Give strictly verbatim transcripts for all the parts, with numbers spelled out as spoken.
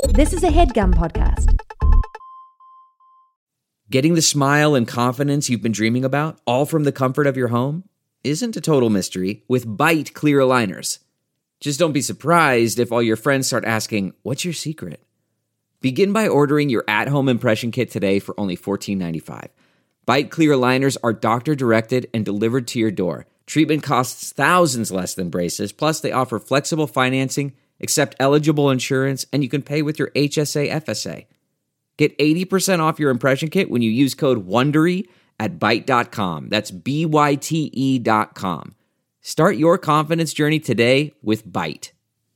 This is a HeadGum podcast. Getting the smile and confidence you've been dreaming about, all from the comfort of your home, isn't a total mystery with Byte clear aligners. Just don't be surprised if all your friends start asking, "What's your secret?" Begin by ordering your at-home impression kit today for only fourteen ninety-five. Byte clear aligners are doctor-directed and delivered to your door. Treatment costs thousands less than braces, plus they offer flexible financing, accept eligible insurance, and you can pay with your H S A F S A. Get eighty percent off your impression kit when you use code WONDERY at byte dot com. That's B Y T E dot com. Start your confidence journey today with Byte.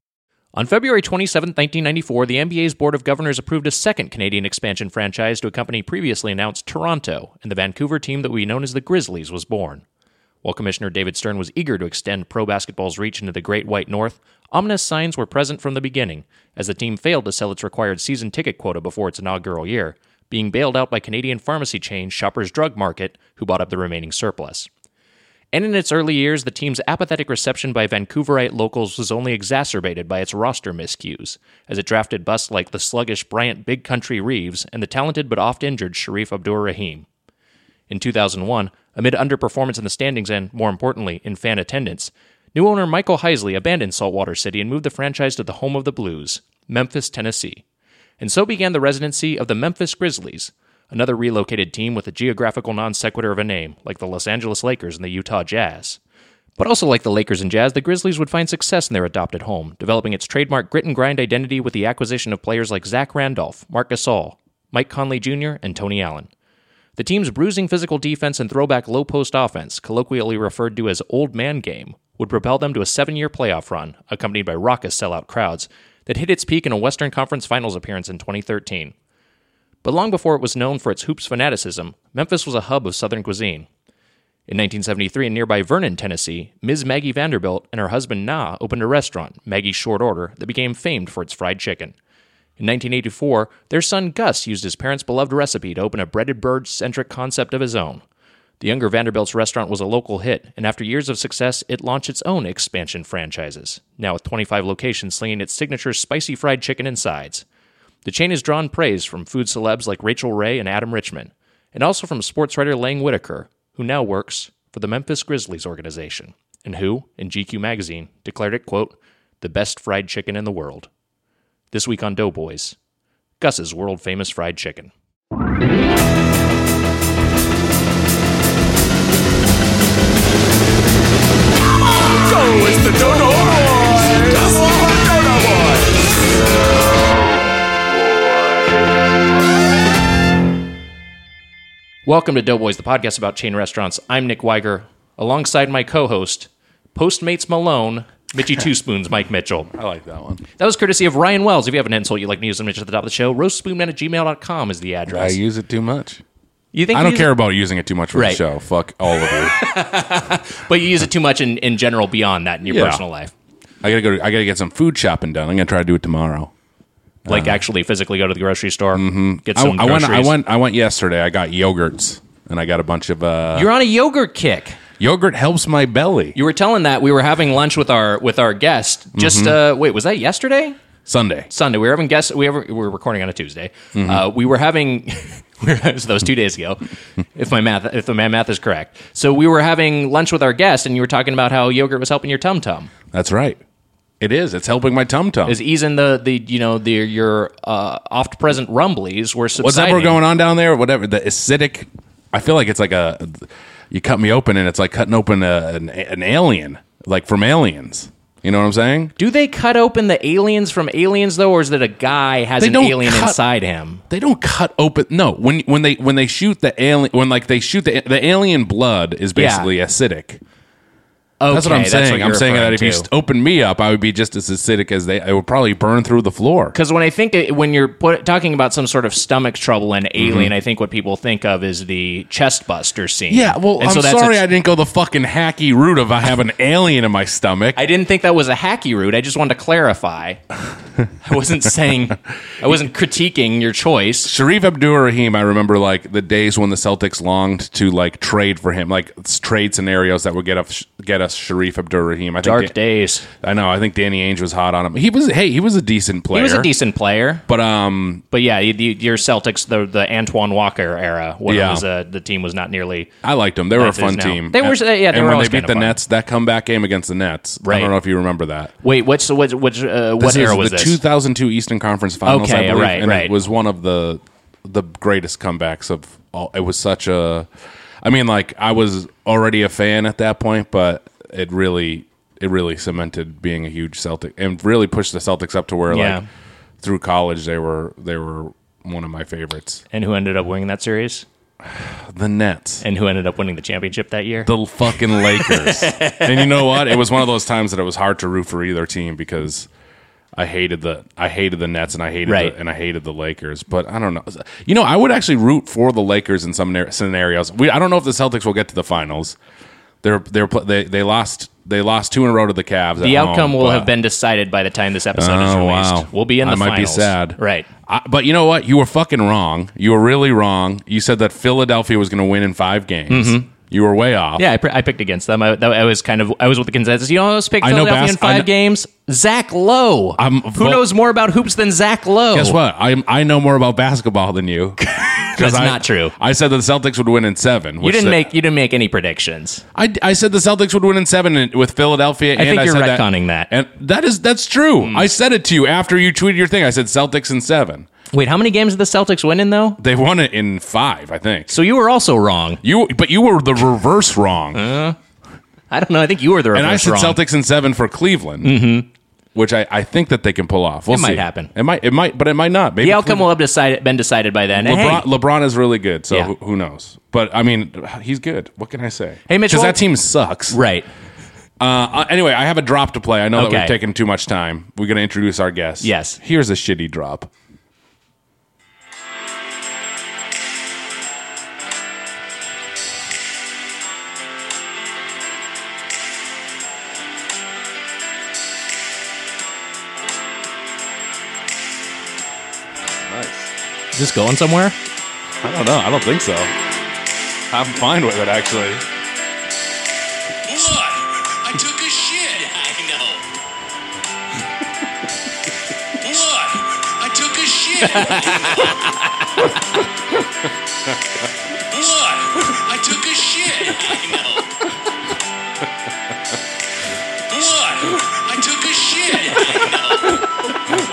On February twenty-seventh, nineteen ninety-four, the N B A's Board of Governors approved a second Canadian expansion franchise to accompany previously announced Toronto, and the Vancouver team that we know as the Grizzlies was born. While Commissioner David Stern was eager to extend pro basketball's reach into the Great White North, ominous signs were present from the beginning, as the team failed to sell its required season ticket quota before its inaugural year, being bailed out by Canadian pharmacy chain Shoppers Drug Market, who bought up the remaining surplus. And in its early years, the team's apathetic reception by Vancouverite locals was only exacerbated by its roster miscues, as it drafted busts like the sluggish Bryant Big Country Reeves and the talented but oft-injured Sharif Abdur-Rahim. In two thousand one, amid underperformance in the standings and, more importantly, in fan attendance, new owner Michael Heisley abandoned Saltwater City and moved the franchise to the home of the Blues, Memphis, Tennessee. And so began the residency of the Memphis Grizzlies, another relocated team with a geographical non sequitur of a name, like the Los Angeles Lakers and the Utah Jazz. But also like the Lakers and Jazz, the Grizzlies would find success in their adopted home, developing its trademark grit and grind identity with the acquisition of players like Zach Randolph, Marc Gasol, Mike Conley Junior, and Tony Allen. The team's bruising physical defense and throwback low-post offense, colloquially referred to as old man game, would propel them to a seven-year playoff run, accompanied by raucous sellout crowds, that hit its peak in a Western Conference Finals appearance in twenty thirteen. But long before it was known for its hoops fanaticism, Memphis was a hub of Southern cuisine. In nineteen seventy-three, in nearby Vernon, Tennessee, Miz Maggie Vanderbilt and her husband Na opened a restaurant, Maggie's Short Order, that became famed for its fried chicken. In nineteen eighty-four, their son Gus used his parents' beloved recipe to open a breaded bird-centric concept of his own. The younger Vanderbilt's restaurant was a local hit, and after years of success, it launched its own expansion franchises, now with twenty-five locations slinging its signature spicy fried chicken and sides. The chain has drawn praise from food celebs like Rachel Ray and Adam Richman, and also from sports writer Lang Whitaker, who now works for the Memphis Grizzlies organization, and who, in G Q magazine, declared it, quote, the best fried chicken in the world. This week on Doughboys, Gus's world-famous fried chicken. So it's the Dodo Boys! Come on, Dodo Boys! Welcome to Doughboys, the podcast about chain restaurants. I'm Nick Weiger, alongside my co-host, Postmates Malone, Mitchy Two Spoons, Mike Mitchell. I like that one. That was courtesy of Ryan Wells. If you have an insult you'd like to use, Mitch, at the top of the show, roastspoonman at gmail dot com is the address. I use it too much. You think I you don't care it? about using it too much for Right. the show. Fuck all of you. But you use it too much in, in general beyond that in your Yeah. personal life. I gotta go. To, I gotta get some food shopping done. I'm gonna try to do it tomorrow. Like actually physically go to the grocery store, mm-hmm. get some I, I went. groceries. I went. I went yesterday. I got yogurts, and I got a bunch of. Uh, You're on a yogurt kick. yogurt helps my belly. You were telling that we were having lunch with our with our guest. Just uh, wait, was that yesterday? Sunday. Sunday. We were having guests. We, ever, we were recording on a Tuesday. Mm-hmm. Uh, we were having. so that was two days ago, if my math if my math is correct. So we were having lunch with our guest, and you were talking about how yogurt was helping your tum tum. That's right. It is. It's helping my tum tum. Is easing the the you know the your uh, oft present rumblies were subsiding. Whatever going on down there, whatever the acidic. I feel like it's like a. You cut me open, and it's like cutting open a, an, an alien, like from Aliens. You know what I'm saying? Do they cut open the aliens from Aliens though, or is it a guy has They an don't alien cut- inside him? They don't cut open. No, when when they when they shoot the alien, when like they shoot the the alien blood is basically acidic. Okay, That's what I'm saying. what I'm you're saying that referring if you to. st- open me up, I would be just as acidic as they. I would probably burn through the floor. Because when I think it, when you're put, talking about some sort of stomach trouble and alien, I think what people think of is the chest buster scene. Yeah, well, And I'm so that's sorry a- I didn't go the fucking hacky route of I have an alien in my stomach. I didn't think that was a hacky route. I just wanted to clarify. I wasn't saying, I wasn't critiquing your choice. Sharif Abdur-Rahim, I remember like the days when the Celtics longed to like trade for him, like trade scenarios that would get us get us Sharif Abdur-Rahim. I think Dark Dan- days. I know. I think Danny Ainge was hot on him. He was. Hey, he was a decent player. He was a decent player. But um, But yeah, you, you, your Celtics, the the Antoine Walker era, when Yeah. it was, uh, the team was not nearly. I liked them. They were a As is fun now. team. They were- And- yeah, they and were when always they beat kinda the fun. Nets, that comeback game against the Nets. I Right. don't know if you remember that. Wait, which which which uh, This what era is was the this? two thousand two Eastern Conference Finals. Okay, I believe, right, and right. It was one of the the greatest comebacks of all. It was such a. I mean, like I was already a fan at that point, but it really it really cemented being a huge Celtic and really pushed the Celtics up to where Yeah. like through college they were they were one of my favorites. And who ended up winning that series? The Nets. And who ended up winning the championship that year? The fucking Lakers. And you know what? It was one of those times that it was hard to root for either team because I hated the I hated the Nets and I hated Right. the, and I hated the Lakers. But I don't know. You know, I would actually root for the Lakers in some nar- scenarios. We I don't know if the Celtics will get to the finals. They're they're pl- they they lost they lost two in a row to the Cavs. The at outcome home, will but- have been decided by the time this episode is Oh, released. wow. We'll be in the I might finals. be sad. Right. I, but you know what? You were fucking wrong. You were really wrong. You said that Philadelphia was going to win in five games. You were way off. Yeah, I, pr- I picked against them. I, that, I was kind of I was with the consensus. You know, I was picked I know Philadelphia bas- in five I kn- games. Zach Lowe. I'm- Who well- knows more about hoops than Zach Lowe? Guess what? I I know more about basketball than you. That's I, not true. I said that the Celtics would win in seven. You which didn't the- make you didn't make any predictions. I, I said the Celtics would win in seven in- with Philadelphia. I and think I you're said retconning that. And that is that's true. I said it to you after you tweeted your thing. I said Celtics in seven. Wait, how many games did the Celtics win in though? They won it in five, I think. So you were also wrong. You, but you were the reverse wrong. I don't know. I think you were the reverse and I said wrong. Celtics in seven for Cleveland, mm-hmm. which I, I think that they can pull off. We'll It might see. happen. It might. It might. But it might not. Maybe The outcome Cleveland- will have decided, been decided by then. And LeBron, hey, LeBron is really good, so Yeah. who, who knows? But I mean, he's good. What can I say? Hey, Mitch, because well- that team sucks. right. Uh, anyway, I have a drop to play. I know that Okay. we've taken too much time. We're going to introduce our guest. Yes. Here's a shitty drop. Nice. Is this going somewhere? I don't know. I don't think so. I'm fine with it, actually. What? I took a shit. I know. What? I took a shit. What? I took a shit. I know. What? I took a shit.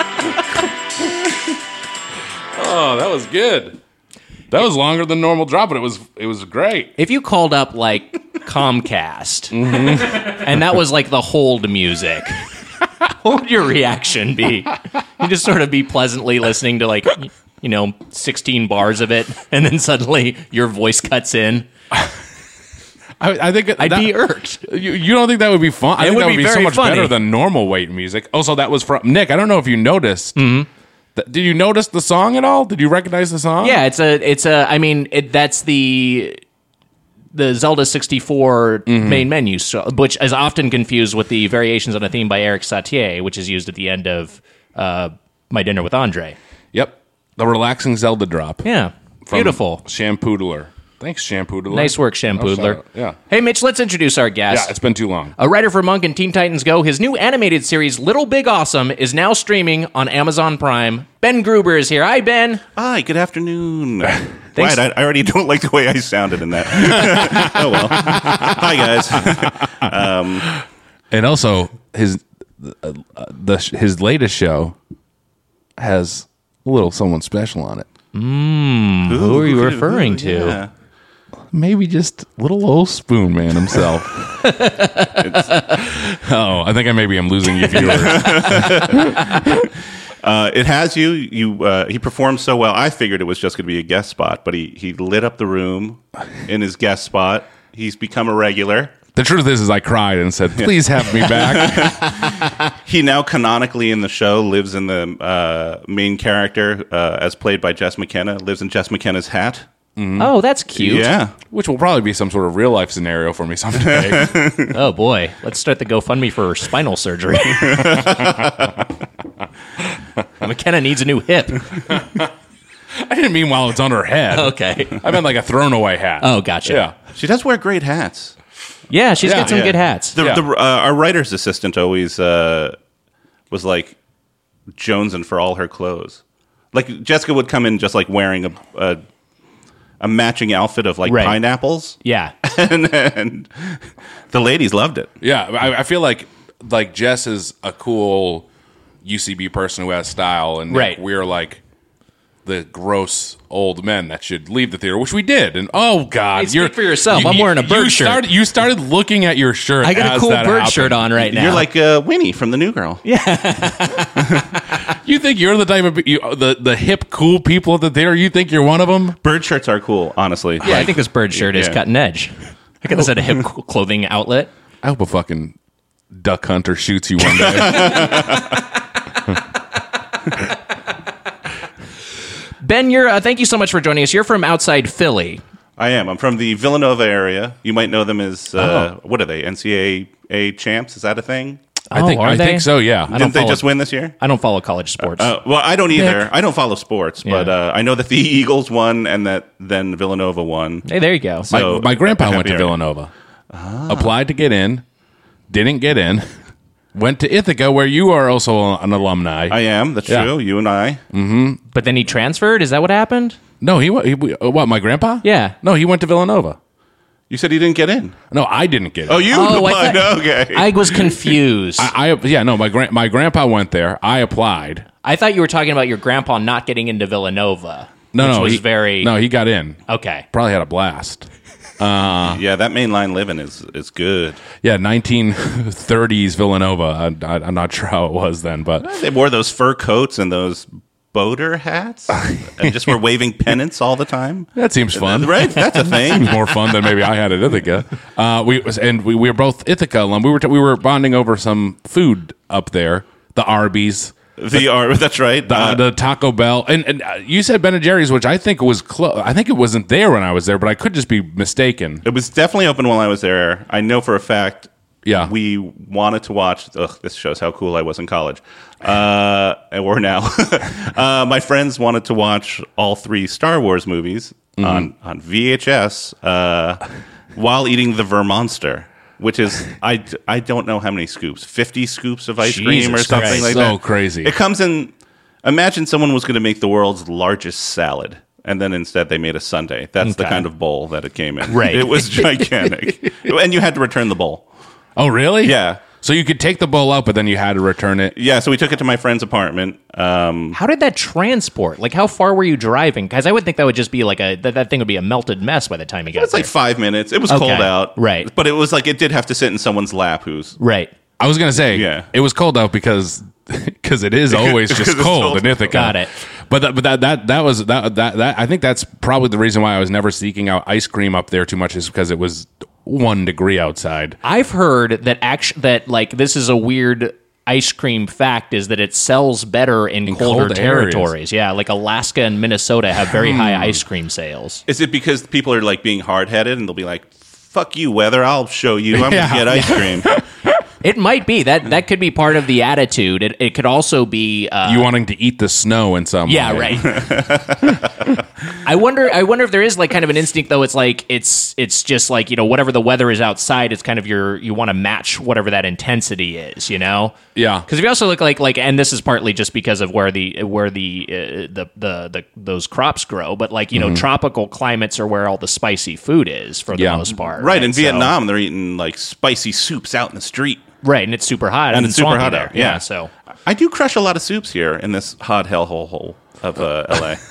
Oh, that was good. That was longer than normal drop, but it was it was great. If you called up like Comcast and that was like the hold music, what would your reaction be? You just sort of be pleasantly listening to like, you know, sixteen bars of it, and then suddenly your voice cuts in. I, I think I'd that, be irked. You, you don't think that would be fun? I It think would that would be be so very much funny. better than normal weight music. Also, that was from Nick. I don't know if you noticed. Mm-hmm. Th- did you notice the song at all? Did you recognize the song? Yeah, it's a, it's a. I mean, it, that's the the Zelda sixty-four main menu, so, which is often confused with the variations on a theme by Eric Satie, which is used at the end of uh, My Dinner with Andre. Yep. The relaxing Zelda drop. Yeah, From beautiful. Shampoodler. Thanks, Shampoodler. Nice work, Oh, shout Shampoodler. out. Yeah. Hey, Mitch, let's introduce our guest. Yeah, it's been too long. A writer for Monk and Teen Titans Go, his new animated series, Little Big Awesome, is now streaming on Amazon Prime. Ben Gruber is here. Hi, Ben. Hi, good afternoon. Right, I, I already don't like the way I sounded in that. Oh, well. Hi, guys. And also, his uh, the his latest show has a little someone special on it. Who are you referring to? Yeah. Maybe just little old Spoon Man himself. Oh, I think I maybe am losing you viewers. Uh, it has you. You. Uh, he performed so well. I figured it was just going to be a guest spot, but he, he lit up the room in his guest spot. He's become a regular. The truth is, is I cried and said, "Please have me back." He now canonically in the show lives in the uh, main character, uh, as played by Jess McKenna, lives in Jess McKenna's hat. Oh, that's cute. Yeah. Which will probably be some sort of real life scenario for me someday. Oh, boy. Let's start the GoFundMe for spinal surgery. McKenna needs a new hip. I didn't mean while it's on her head. Okay. I meant like a thrown away hat. Oh, gotcha. Yeah. She does wear great hats. Yeah, she's Yeah, got some Yeah. good hats. The, Yeah. the, uh, our writer's assistant always uh, was like jonesing for all her clothes. Like Jessica would come in just like wearing a a, a matching outfit of like Right. pineapples, Yeah. and, and the ladies loved it. Yeah, I, I feel like like Jess is a cool U C B person who has style, and Right. we're like the gross old men that should leave the theater, which we did. And oh god, Hey, speak for yourself. I'm wearing a bird you shirt. Started, you started looking at your shirt. I got a as cool that bird happened. shirt on right now. You're like uh, Winnie from The New Girl. Yeah, You think you're the type of you, the the hip cool people at the theater? You think you're one of them? bird shirts are cool, honestly. Yeah, I think this bird shirt is Yeah. cutting edge. I got this at a hip clothing outlet. I hope a fucking duck hunter shoots you one day. Ben, you're. Uh, thank you so much for joining us. You're from outside Philly. I am. I'm from the Villanova area. You might know them as uh, Oh. what are they? N C A A champs? Is that a thing? I think Oh, are I they? think so. Yeah. I don't Didn't they follow- just win this year? I don't follow college sports. Uh, well, I don't either. I don't follow sports, but Yeah. uh, I know that the Eagles won and that then Villanova won. hey, there you go. My, So, my grandpa I'm went to happy. Villanova, applied to get in, didn't get in, went to Ithaca, where you are also an alumni. I am. That's Yeah. true. You and I. But then he transferred. Is that what happened? no, he, wa- he what? My grandpa? Yeah. No, he went to Villanova. You said he didn't get in. No, I didn't get in. Oh, you Oh, I applied. thought- Okay. I was confused. I, I yeah no my gran- my grandpa went there. I applied. thought you were talking about your grandpa not getting into Villanova. No, which no, was he, very no. He got in. okay. Probably had a blast. yeah, that mainline living is is good. Yeah, nineteen thirties Villanova. I, I, I'm not sure how it was then, but They wore those fur coats and those boater hats, and just were waving pennants all the time. that seems fun. Right? That's a thing. More fun than maybe I had at Ithaca. Uh, we and we, we were both Ithaca alum. We were t- we were bonding over some food up there. The Arby's, The R. That's right. the, Uh, the Taco Bell, and, and uh, you said Ben and Jerry's, which I think was close. I think it wasn't there when I was there, but I could just be mistaken. It was definitely open while I was there. I know for a fact. Yeah. We wanted to watch. Ugh, this shows how cool I was in college, uh, or now. uh, my friends wanted to watch all three Star Wars movies Mm-hmm. on on V H S uh, while eating the Vermonster, which is I, I don't know how many scoops, fifty scoops of ice cream or Jesus something Christ. like So that. crazy. It comes in. Imagine someone was going to make the world's largest salad, and then instead they made a sundae. That's the Okay. kind of bowl that it came in. Right. It was gigantic, and you had to return the bowl. Oh, really? Yeah. So you could take the bowl out, but then you had to return it. Yeah, so we took it to my friend's apartment. Um, How did that transport? Like, how far were you driving? Because I would think that would just be like a that, that thing would be a melted mess by the time you got it's like there. five minutes. It was Okay. cold out, Right. But it was like it did have to sit in someone's lap. Who's Right. I was gonna say, Yeah. it was cold out because because it is always Because just it's cold cold. in Ithaca. Got it. But that, but that that that was that, that that I think that's probably the reason why I was never seeking out ice cream up there too much, is because it was one degree outside. I've heard that act- that like this is a weird ice cream fact is that it sells better in, In colder cold territories. Yeah, like Alaska and Minnesota have very high ice cream sales. is it because people are like being hard headed and they'll be like, "Fuck you, weather! I'll show you. I'm Yeah. gonna get ice cream." It might be that that could be part of the attitude. It, it could also be uh, You wanting to eat the snow in some yeah, way. right. I wonder. I wonder if there is like kind of an instinct, though. It's like it's it's just like, you know, whatever the weather is outside. It's kind of your you want to match whatever that intensity is. You know. Yeah. Because if you also look like like, and this is partly just because of where the where the uh, the, the the those crops grow, but like, you know, tropical climates are where all the spicy food is for the Yeah. most part. Right, in So- Vietnam, they're eating like spicy soups out in the street. right, and it's super hot And and it's super swampy hot there. out, yeah. so I do crush a lot of soups here in this hot hellhole hole of uh, L A.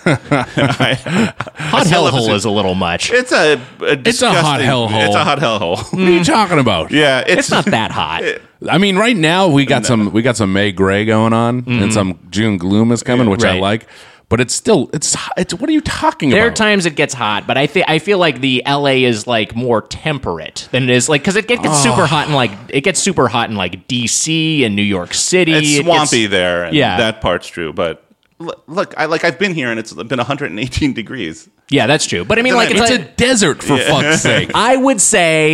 I, hot still love a hellhole soup. is a little much. It's a, a It's a hot disgusting- hellhole. It's a hot hellhole. What are you talking about? Yeah, it's, It's not that hot. I mean, right now we got some we got some May Gray going on, and some June gloom is coming, which I Right. like. But it's still it's it's. What are you talking There are about? times it gets hot, but I think I feel like the L A is like more temperate than it is like because it gets, gets super hot in like it gets super hot in like D C and New York City. It's It swampy gets- there. And Yeah. that part's true. But l- look, I like I've been here and it's been one hundred eighteen degrees. Yeah, that's true. But I mean, like It's it's, It's like, a desert, for fuck's sake. I would say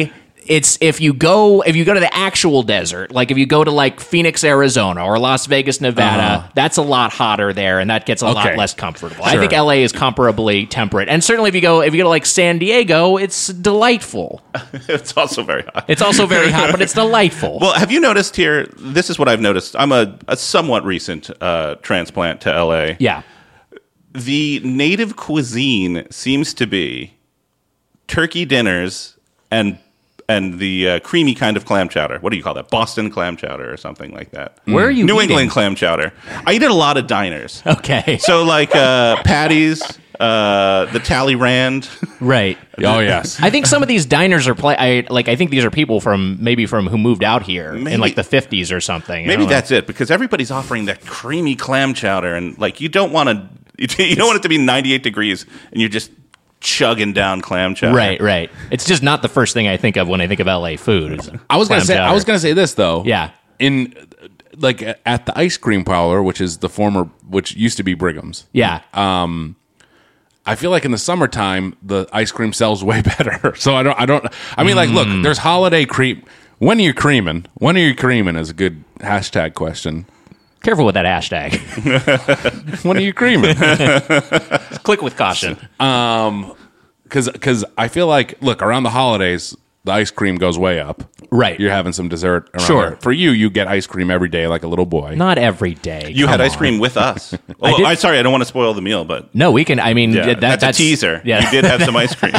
it's if you go if you go to the actual desert, like if you go to like Phoenix, Arizona, or Las Vegas, Nevada, uh-huh. that's a lot hotter there, and that gets a okay. lot less comfortable. Sure. I think L A is comparably temperate, and certainly if you go if you go to like San Diego, it's delightful. It's also very hot. It's also very hot, but it's delightful. Well, have you noticed here? This is what I've noticed. I'm a, a somewhat recent uh, transplant to L A. Yeah. The native cuisine seems to be turkey dinners and and the uh, creamy kind of clam chowder. What do you call that? Boston clam chowder or something like that. Where are you New eating? England clam chowder. I eat at a lot of diners. Okay. So like uh, Patty's, uh, the Talleyrand. Right. Oh, yes. I think some of these diners are play. I like. I think these are people from maybe from who moved out here maybe, in like the fifties or something. Maybe that's it, because everybody's offering that creamy clam chowder, and like you don't want to. You don't want it to be ninety-eight degrees, and you're just chugging down clam chowder. Right, right. It's just not the first thing I think of when I think of L A food. I was gonna say. Chowder. I was gonna say this though. Yeah. In like at the ice cream parlor, which is the former, which used to be Brigham's. Yeah. Um, I feel like in the summertime the ice cream sells way better. So I don't. I don't. I mean, like, look, there's holiday cream. When are you creaming? When are you creaming? Is a good hashtag question. Careful with that hashtag. When are you creaming? Click with caution. Um, because because I feel like, look, around the holidays, the ice cream goes way up. Right. You're having some dessert around Sure. there. For you, you get ice cream every day like a little boy. Not every day. You Come had ice on. cream with us. Oh, I did- I'm sorry, I don't want to spoil the meal, but No, we can. I mean, yeah, that, that's, that's a teaser. Yeah. You did have some ice cream.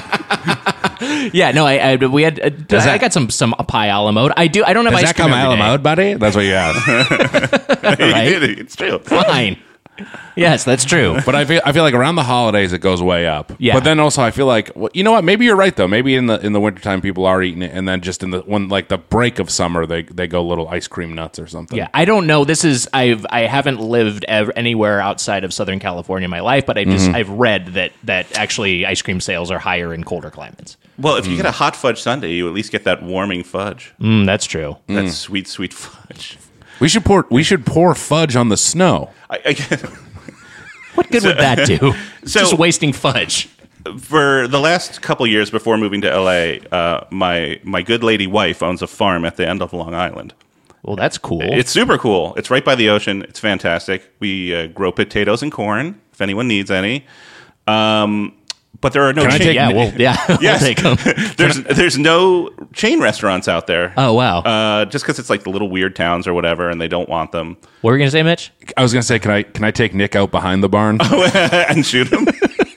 Yeah, no, I, I we had. Uh, that- I got some some pie a la mode. I do. I don't have Does ice that cream come every out day. loud, buddy? That's what you asked. Right? It's true. Fine. Yes, that's true. But I feel I feel like around the holidays it goes way up. Yeah. But then also I feel like, well, you know what? Maybe you're right though. Maybe in the in the wintertime people are eating it, and then just in the when like the break of summer they they go little ice cream nuts or something. Yeah, I don't know. This is I've I haven't lived ever, anywhere outside of Southern California in my life, but I just Mm-hmm. I've read that that actually ice cream sales are higher in colder climates. Well, if you get a hot fudge sundae, you at least get that warming fudge. Mm, that's true. That sweet, sweet fudge. We should pour we should pour fudge on the snow. I, I, What good would that do? so- Just wasting fudge. for the last couple years before moving to L A, uh, my my good lady wife owns a farm at the end of Long Island. Well, that's cool. It's super cool. It's right by the ocean. It's fantastic. We uh, grow potatoes and corn, if anyone needs any. Um, but there are no Can I chain. take- yeah, well, yeah. we'll Yes. take 'em. there's there's no chain restaurants out there. Oh, wow. Uh, just because it's like the little weird towns or whatever, and they don't want them What were you gonna say, Mitch? I was gonna say, can I can I take Nick out behind the barn? and shoot them.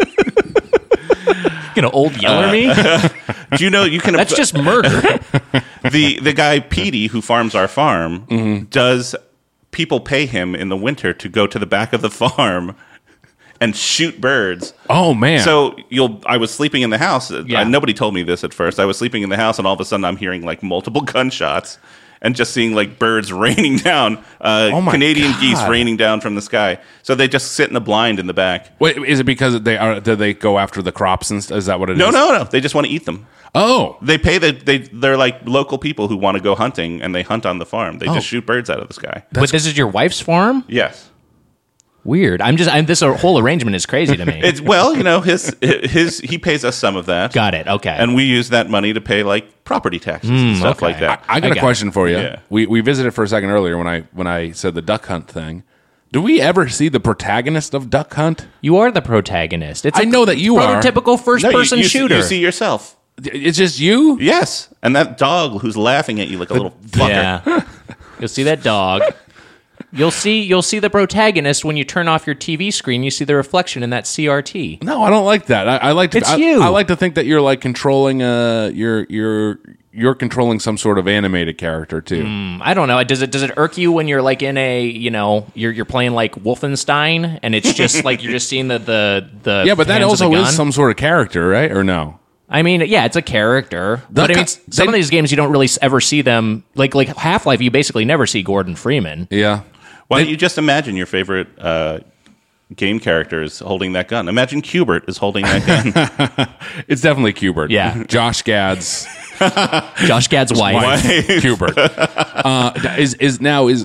You gonna old yeller me? Do you know you can? That's just murder. the the guy Petey who farms our farm Mm-hmm. does. People pay him in the winter to go to the back of the farm and shoot birds. Oh man! So you'll. I was sleeping in the house. Yeah. Uh, nobody told me this at first. I was sleeping in the house, and all of a sudden, I'm hearing like multiple gunshots, and just seeing like birds raining down, uh, Oh, my Canadian God. geese raining down from the sky. So they just sit in the blind in the back. Wait, is it because they are? Do they go after the crops and st- is that what it is? No, no, no. They just want to eat them. Oh, They pay the. They they're like local people who want to go hunting, and they hunt on the farm. They Oh. just shoot birds out of the sky. But this is your wife's farm? Yes. Weird. I'm just. I'm, this whole arrangement is crazy to me. It's well, you know, his his he pays us some of that. Got it. Okay. And we use that money to pay like property taxes and stuff okay. like that. I got I a got question for you. Yeah. We we visited for a second earlier when I when I said the duck hunt thing. Do we ever see the protagonist of Duck Hunt? you are the protagonist. It's I a know that you are. prototypical first No, you- person you, see- shooter. You see yourself. It's just you? Yes, and that dog who's laughing at you like a little fucker. Yeah. You'll see that dog. You'll see you'll see the protagonist when you turn off your T V screen. You see the reflection in that C R T. No, I don't like that. I, I like to. It's I, you. I like to think that you're like controlling. Uh, you're you're you're controlling some sort of animated character too. I don't know. Does it does it irk you when you're like in a you know you're you're playing like Wolfenstein and it's just like you're just seeing the the the Yeah, but that hands of the also is gun? some sort of character, right? Or no? I mean, yeah, it's a character, but I mean, co- some of they- these games you don't really s- ever see them. Like like Half Life, you basically never see Gordon Freeman. Yeah. Why don't you just imagine your favorite uh, game character is holding that gun? Imagine Qbert is holding that gun. It's definitely Qbert. Yeah. Josh Gad's Josh Gad's wife. wife, Qbert. Uh, is is now is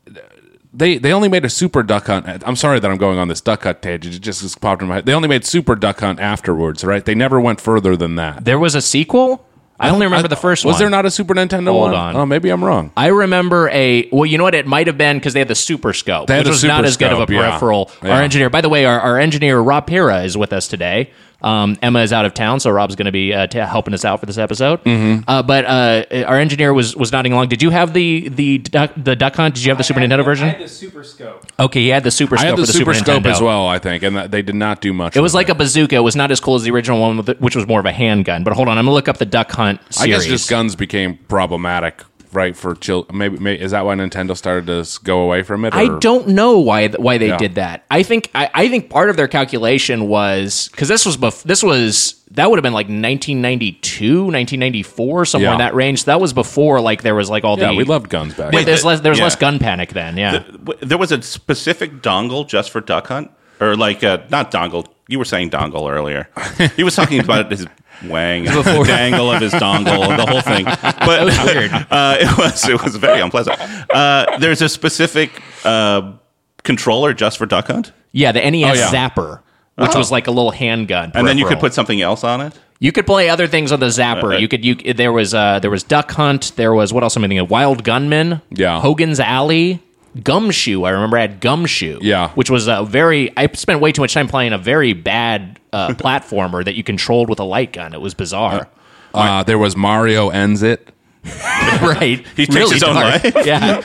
they they only made a Super Duck Hunt. I'm sorry that I'm going on this Duck Hunt tangent. It just just popped in my head. They only made Super Duck Hunt afterwards, right? They never went further than that. There was a sequel. I only remember the first Was one. there not a Super Nintendo Hold one? on. Oh, maybe I'm wrong. I remember a well, you know what? It might have been because they had the Super Scope, They had which the was not Super as good of a Scope, yeah. peripheral. Yeah. Our engineer, by the way, our, our engineer Rob Pira is with us today. Um, Emma is out of town, so Rob's going to be uh, t- helping us out for this episode. Mm-hmm. Uh, but uh, our engineer was was nodding along. Did you have the the duck, the Duck Hunt? Did you have the Super had Nintendo the, version? I had the Super Scope. Okay, he had the Super I Scope had the, for the Super, Super Scope Nintendo as well, I think, and that they did not do much. It was with like a bazooka. It was not as cool as the original one, with it, which was more of a handgun. But hold on, I'm going to look up the Duck Hunt I series. guess just guns became problematic, right? For chil- maybe, maybe is that why Nintendo started to s- go away from it? I or- don't know why why they Yeah. did that. I think I, I think part of their calculation was because this was bef- this was that would have been like nineteen ninety-two, nineteen ninety-four, somewhere in Yeah. that range. So that was before like there was like all Yeah, the we loved guns back. Yeah, then. there's less there's Yeah. less gun panic then. Yeah, W- There was a specific dongle just for Duck Hunt, or like uh, not dongle. You were saying dongle earlier. He was talking about his wang, the dangle of his dongle, the whole thing. But was weird. Uh, it was it was very unpleasant. Uh, there's a specific uh, controller just for Duck Hunt, yeah. The N E S Oh, yeah. Zapper, which Oh. was like a little handgun, and then you could peripheral. put something else on it. You could play other things on the Zapper. Uh, you could. You there was uh, there was Duck Hunt. There was what else am I thinking of? Wild Gunman. Yeah. Hogan's Alley. Gumshoe. I remember I had Gumshoe. Yeah. Which was a very. I spent way too much time playing a very bad uh, platformer that you controld with a light gun. It was bizarre. Uh, there was Mario Ends It. Right. He takes his own dark. life. Yeah.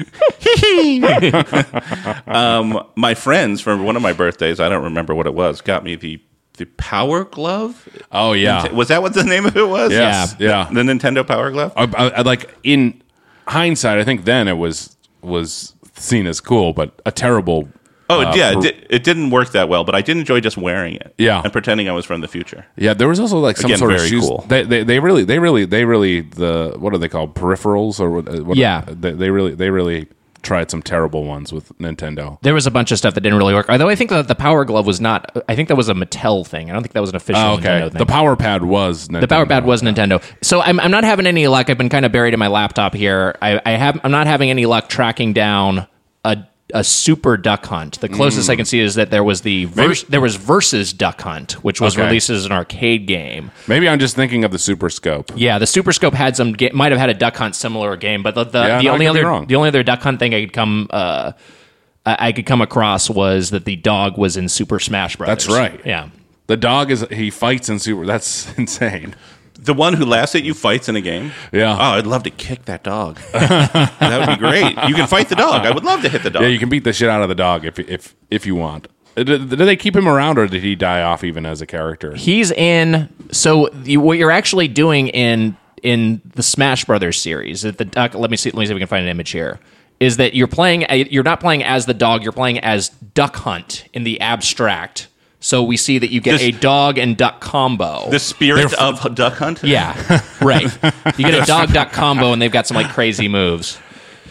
Um, my friends from one of my birthdays, I don't remember what it was, got me the the Power Glove. Oh yeah, Was that what the name of it was? yes, yeah. The Nintendo Power Glove. I, I, I- like in hindsight, I think then it was was seen as cool, but a terrible. Oh, uh, yeah, per- it, di- it didn't work that well, but I did enjoy just wearing it. Yeah. And pretending I was from the future. Yeah, there was also like some Again, sort of very shoes. cool. They, they they really they really they really the what are they called, peripherals or what? what Yeah. they, they really they really tried some terrible ones with Nintendo. There was a bunch of stuff that didn't really work. Although I think that the Power Glove was not. I think that was a Mattel thing. I don't think that was an official Oh, okay, Nintendo thing. the Power Pad was Nintendo. The Power Pad was Nintendo. So I'm, I'm not having any luck. I've been kind of buried in my laptop here. I, I have I'm not having any luck tracking down a a Super Duck Hunt. The closest I can see is that there was the vers- there was Versus Duck Hunt, which was Okay. released as an arcade game. Maybe I'm just thinking of the Super Scope. Yeah, the Super Scope had some ga- might have had a Duck Hunt similar game, but the the, Yeah, the no, I only could be other wrong. the only other Duck Hunt thing I could come uh, I I could come across was that the dog was in Super Smash Brothers. That's right. Yeah. The dog is he fights in Super. That's insane. The one who laughs at you fights in a game? Yeah. Oh, I'd love to kick that dog. That would be great. You can fight the dog. I would love to hit the dog. Yeah, you can beat the shit out of the dog if if if you want. Uh, Did, did they keep him around, or did he die off even as a character? He's in. So you, what you're actually doing in in the Smash Brothers series, at the duck. Let me see. Let me see if we can find an image here. Is that you're playing? You're not playing as the dog. You're playing as Duck Hunt in the abstract. So we see that you get This- a dog and duck combo. The spirit of Duck Hunt? Yeah, right. You get a dog duck combo, and they've got some like crazy moves.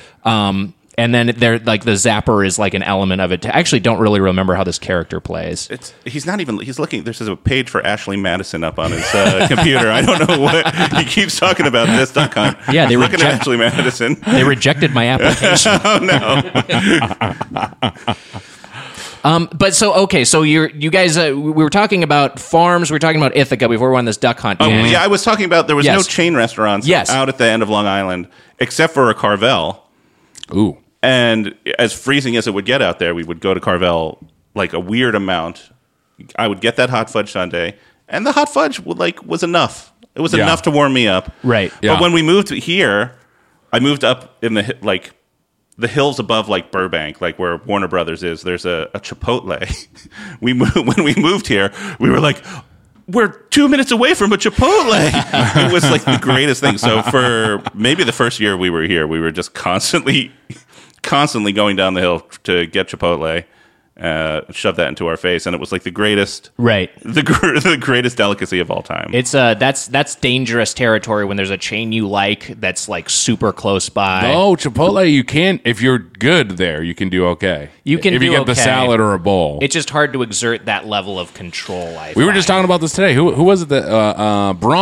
Um, and then they're like the zapper is like an element of it. I actually don't really remember how this character plays. It's, he's not even, he's looking, there's a page for Ashley Madison up on his uh, computer. I don't know what, he keeps talking about this Duck Hunt. Yeah, they He's looking reject- at Ashley Madison. They rejected my application. Oh, no. Um, but so okay, so you're you guys uh, we were talking about farms. We were talking about Ithaca before we went on this duck hunt. Oh, Yeah. yeah, I was talking about, there was no Yes. chain restaurants Yes. out at the end of Long Island, except for a Carvel. Ooh, And as freezing as it would get out there, we would go to Carvel like a weird amount. I would get that hot fudge sundae, and the hot fudge would, like was enough. It was Yeah. enough to warm me up. Right. Yeah. But when we moved here, I moved up in the hi- like the hills above like Burbank, like where Warner Brothers is. There's a, a Chipotle. we moved, when we moved here, we were like, we're two minutes away from a Chipotle. It was like the greatest thing. So for maybe the first year we were here, we were just constantly, constantly going down the hill to get Chipotle, uh, shove that into our face, and it was like the greatest, Right. the gr- the greatest delicacy of all time. It's uh that's that's dangerous territory when there's a chain you like that's like super close by. oh Chipotle, you can if you're good there, you can do okay. You can if you do get the okay. salad or a bowl. It's just hard to exert that level of control. I we were just find. talking about this today. Who who was it that uh, uh, Braun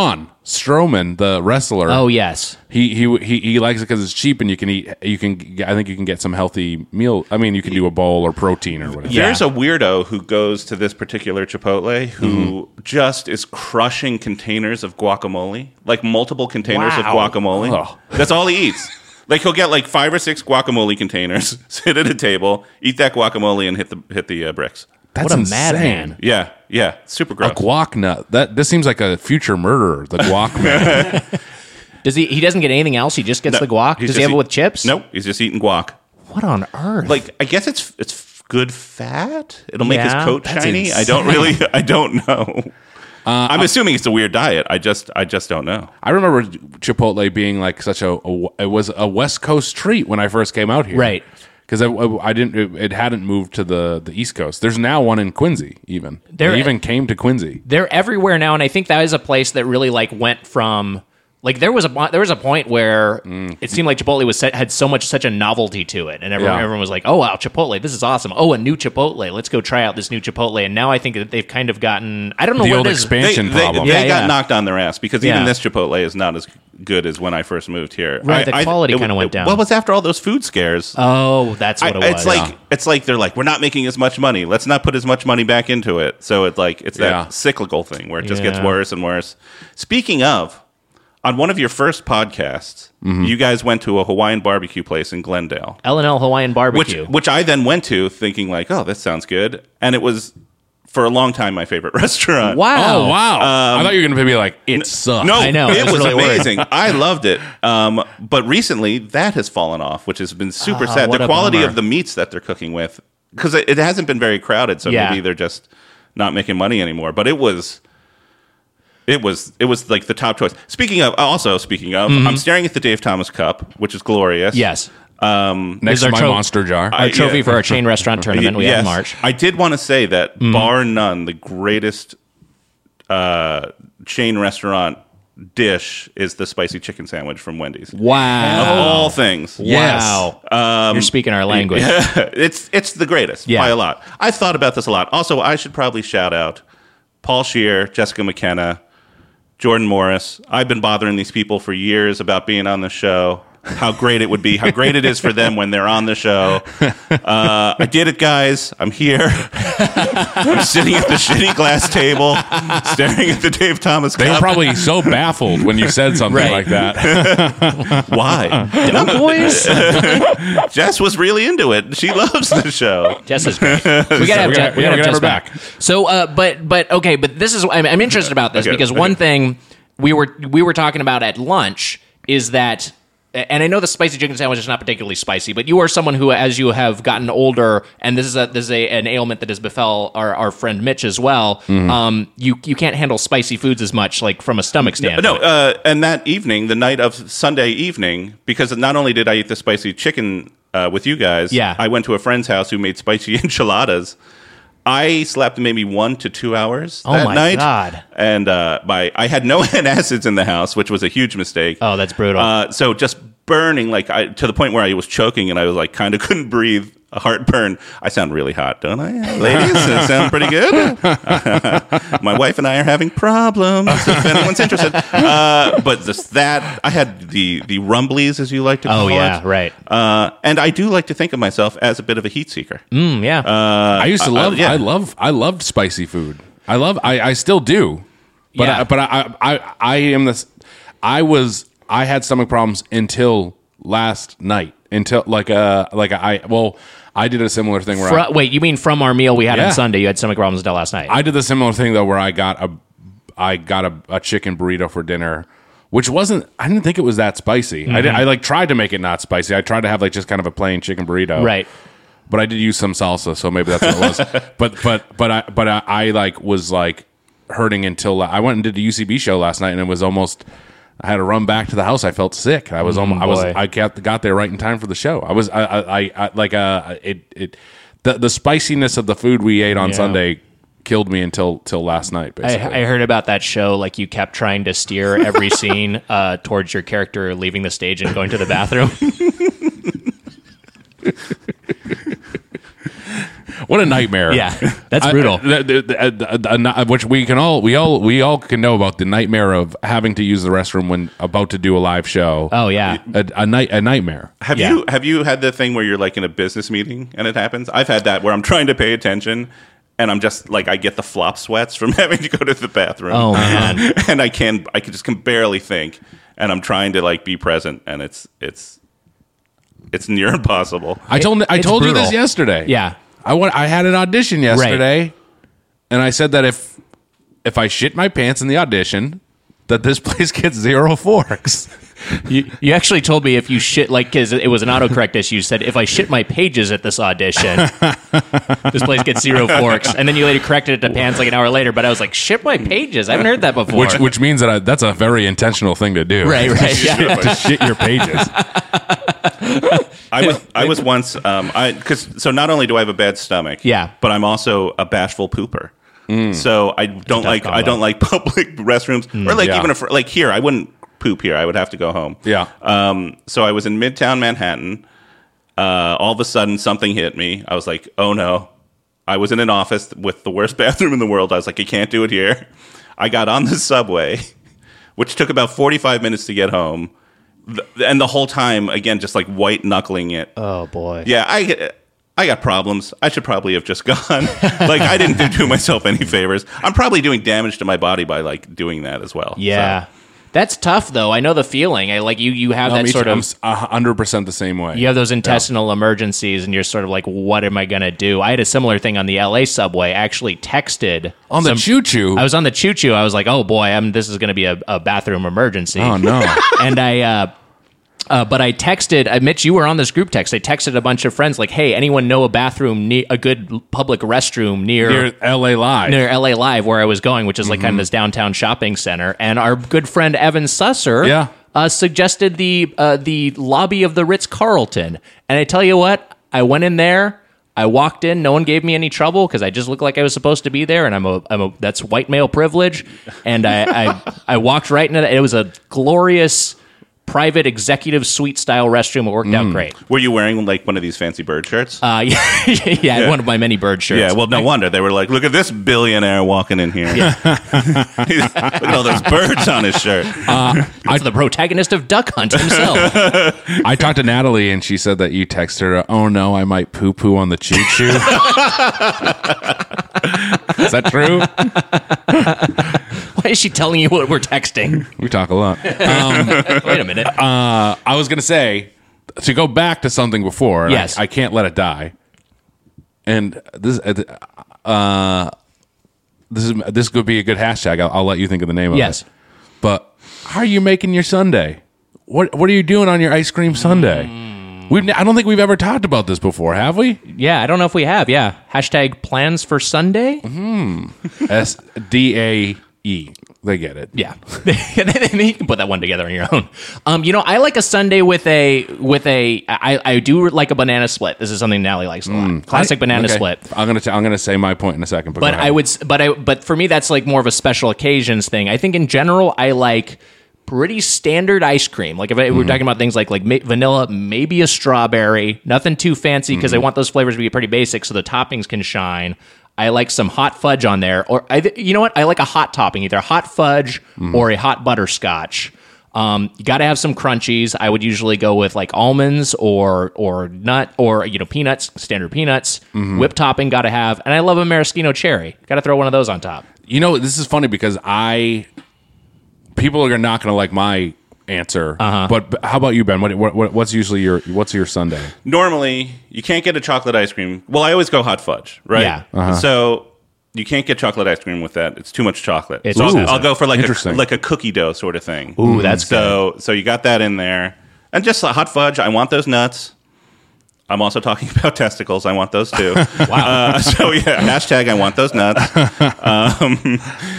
Strowman, the wrestler. Oh yes. He he he, he likes it because it's cheap and you can eat. You can. I think you can get some healthy meal. I mean, you can do a bowl or protein or whatever. Yeah. There's a weirdo who goes to this particular Chipotle who Mm-hmm. just is crushing containers of guacamole, like multiple containers Wow. of guacamole. Oh. That's all he eats. Like he'll get like five or six guacamole containers, sit at a table, eat that guacamole, and hit the hit the uh, bricks. That's What a insane. madman. Yeah, yeah, super A gross. guac nut. That this seems like a future murderer. The guac man. Does he? He doesn't get anything else. He just gets No, the guac. he's Does just he have it eat- with chips? Nope, he's just eating guac. What on earth? Like I guess it's it's good fat. It'll make Yeah, his coat that's shiny. I insane. don't really. I don't know. I'm assuming it's a weird diet. I just I just don't know. I remember Chipotle being like such a, a. It was a West Coast treat when I first came out here. Right. Because I, I didn't. It, it hadn't moved to the, the East Coast. There's now one in Quincy. Even There- they even came to Quincy. They're everywhere now, and I think that is a place that really like went from like there was a there was a point where it seemed like Chipotle was set, had so much such a novelty to it, and everyone, Yeah. everyone was like, "Oh wow, Chipotle, this is awesome! Oh, a new Chipotle, let's go try out this new Chipotle." And now I think that they've kind of gotten I don't know The what old it is. They, expansion they, problem. they Yeah, got yeah. knocked on their ass because Yeah. even this Chipotle is not as good as when I first moved here. Right, I- the quality I- kinda it- went down. Well, it was after all those food scares. Oh, that's what I- it was. it's like it's like they're like, we're not making as much money. Let's not put as much money back into it. So it's like it's that Yeah. cyclical thing where it just gets Yeah. worse and worse. Speaking of, on one of your first podcasts, Mm-hmm. you guys went to a Hawaiian barbecue place in Glendale. L and L Hawaiian Which barbecue. which I then went to thinking like, oh, this sounds good. And it was for a long time my favorite restaurant. wow. Oh wow! I thought you were going to be like it sucks. No, I know, it I was was really worried. amazing. I loved it. Um, but recently, that has fallen off, which has been super Ah, sad. what The a quality bummer. of the meats that they're cooking with, because it, it hasn't been very crowded, so Yeah. maybe they're just not making money anymore. But it was, it was, it was like the top choice. Speaking of, also speaking of, I'm staring at the Dave Thomas Cup, which is glorious. Yes, Um, Next Is to our my tro- monster jar. our trophy yeah. for our chain restaurant tournament we yes. had in March. I did want to say that, bar none, the greatest uh, chain restaurant dish is the spicy chicken sandwich from Wendy's. Of Wow. all things. Yes. Wow. You're speaking our language. it's it's the greatest Yeah. by a lot. I've thought about this a lot. Also, I should probably shout out Paul Scheer, Jessica McKenna, Jordan Morris. I've been bothering these people for years about being on the show. How great it would be, how great it is for them when they're on the show. Uh, I did it, guys. I'm here. I'm sitting at the shitty glass table, staring at the Dave Thomas They were Cup. probably so baffled when you said something Right. like that. Why? Boys. Jess was really into it. She loves the show. Jess is great. We gotta have, we Je- gotta- we we gotta gotta have get Jess her back. back. So, uh, but but okay, but this is I'm, I'm interested about this Okay, because okay. one thing we were we were talking about at lunch is that. And I know the spicy chicken sandwich is not particularly spicy, but you are someone who, as you have gotten older, and this is a this is a, an ailment that has befell our, our friend Mitch as well. Mm-hmm. Um, you you can't handle spicy foods as much, like from a stomach standpoint. No, uh, and that evening, the night of Sunday evening, because not only did I eat the spicy chicken uh, with you guys, Yeah. I went to a friend's house who made spicy enchiladas. I slept maybe one to two hours Oh that my night. God. And uh, my I had no antacids in the house, which was a huge mistake. Oh, that's brutal. Uh, so just burning, like I, to the point where I was choking and I was like kind of couldn't breathe. A heartburn. I sound really hot, don't I, ladies? I sound pretty good. My wife and I are having problems. If anyone's interested, uh, but this, that I had the the rumblies, as you like to call oh yeah, it. right. Uh, and I do like to think of myself as a bit of a heat seeker. Mm, yeah. I used to uh, love. yeah. I love. I loved spicy food. I love. I, I still do. But Yeah. I, but I, I I am this. I was. I had stomach problems until last night. Until like a like a, I well I did a similar thing where I, Fr- wait, you mean from our meal we had Yeah. on Sunday? You had stomach problems until last night. I did the similar thing though where I got a I got a, a chicken burrito for dinner, which wasn't. I didn't think it was that spicy. I did, I like tried to make it not spicy. I tried to have like just kind of a plain chicken burrito, right. But I did use some salsa, so maybe that's what it was. but but but I but I, I like was like hurting until I went and did a U C B show last night, and it was almost. I had to run back to the house. I felt sick. I was almost. I was. boy. I got got there right in time for the show. I was. I. I. I, I like. Uh. It. It. The the spiciness of the food we ate on Yeah. Sunday killed me until till last night. I, Basically, I heard about that show. Like you kept trying to steer every scene uh, towards your character leaving the stage and going to the bathroom. What a nightmare. Yeah, that's I- brutal. I- the- the- the- the- the- which we can all we all we all can know about the nightmare of having to use the restroom when about to do a live show. Oh, yeah. a, a night a nightmare. Have Yeah. you have you had the thing where you're like in a business meeting and it happens? I've had that where I'm trying to pay attention and I'm just like I get the flop sweats from having to go to the bathroom. Oh, man. and I can I can just can barely think, and I'm trying to like be present, and it's it's it's near impossible. I told I it's told you brutal. this yesterday. Yeah. I went, I had an audition yesterday, and I said that if if I shit my pants in the audition, that this place gets zero forks. You, you actually told me if you shit, like, because it was an autocorrect issue, you said, if I shit my pages at this audition, this place gets zero forks. And then you later corrected it to pants like an hour later, but I was like, shit my pages? I haven't heard that before. Which which means that I, that's a very intentional thing to do. Right, right, yeah. to shit your pages. I was I was once um I because so not only do I have a bad stomach, Yeah. but I'm also a bashful pooper. So I don't like combo. I don't like public restrooms or like yeah. even if like here I wouldn't poop here. I would have to go home. Yeah. Um. So I was in Midtown Manhattan. Uh. All of a sudden something hit me. I was like, oh no. I was in an office with the worst bathroom in the world. I was like, I can't do it here. I got on the subway, which took about forty-five minutes to get home. Th- And the whole time, again, just like white knuckling it. Oh, boy. Yeah, I I got problems. I should probably have just gone. Like I didn't do myself any favors. I'm probably doing damage to my body by like doing that as well. Yeah. So, That's tough, though. I know the feeling. I like you. You have No, that me sort too. I'm of. s- a hundred percent the same way. You have those intestinal emergencies, and you're sort of like, "What am I going to do?" I had a similar thing on the L A subway. I actually texted On the some- choo-choo? I was on the choo choo. I was like, "Oh boy, I'm, this is going to be a, a bathroom emergency." Oh, no. and I, uh, uh, but I texted. Uh, Mitch, you were on this group text. I texted a bunch of friends, like, "Hey, anyone know a bathroom, ne- a good public restroom near Near L A Live. near L A Live, where I was going, which is like kind of this downtown shopping center." And our good friend Evan Susser, Yeah. uh, suggested the uh, the lobby of the Ritz Carlton. And I tell you what, I went in there. I walked in. No one gave me any trouble because I just looked like I was supposed to be there, and I'm a, I'm a that's white male privilege. And I I, I walked right into it. It was a glorious private executive suite style restroom. It worked out great. were you wearing like one of these fancy bird shirts? Uh, yeah, yeah, one of my many bird shirts. yeah. Well, no wonder they were like, look at this billionaire walking in here. look at all those birds on his shirt. It's the protagonist of Duck Hunt himself. I talked to Natalie, and she said that you texted her, "Oh no, I might poo poo on the choo choo." Is that true? Why is she telling you what we're texting? We talk a lot. Wait a minute. Uh, I was going to say, to go back to something before, and Yes. I, I can't let it die. And this, uh, this is this could be a good hashtag. I'll, I'll let you think of the name of Yes. it. But how are you making your sundae? What What are you doing on your ice cream sundae? We've I don't think we've ever talked about this before, have we? Yeah, I don't know if we have. Yeah. Hashtag plans for Sunday? S D A E. They get it. Yeah. You can put that one together on your own. Um, you know, I like a Sunday with a, with a, I, I do like a banana split. This is something Natalie likes a lot. Classic banana Okay. split. I'm gonna t- I'm gonna say my point in a second. But, But go ahead. I would, s- but I, but for me, that's like more of a special occasions thing. I think in general, I like pretty standard ice cream. Like if I, we're talking about things like like ma- vanilla, maybe a strawberry, nothing too fancy because I want those flavors to be pretty basic so the toppings can shine. I like some hot fudge on there, or I, you know what? I like a hot topping, either hot fudge or a hot butterscotch. Um, you got to have some crunchies. I would usually go with like almonds or or nut or you know peanuts, standard peanuts. Whipped topping got to have, and I love a maraschino cherry. Got to throw one of those on top. You know, this is funny because I people are not going to like my answer. Uh-huh. But b- how about you, Ben? What, what what's usually your what's your Sunday? Normally, you can't get a chocolate ice cream. Well, I always go hot fudge, right? Yeah. Uh-huh. So you can't get chocolate ice cream with that. It's too much chocolate. It's so I'll, excessive. I'll go for like a Interesting. like a cookie dough sort of thing. Ooh, that's so so you got that in there, and just like hot fudge. I want those nuts. I'm also talking about testicles. I want those too. Wow. Uh, so yeah, hashtag I want those nuts. Um,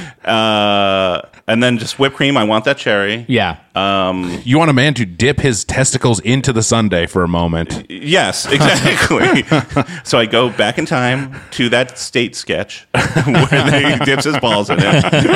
uh, and then just whipped cream. I want that cherry. Yeah. You want a man to dip his testicles into the Sunday for a moment. Yes, exactly. So I go back in time to that state sketch where they dips his balls in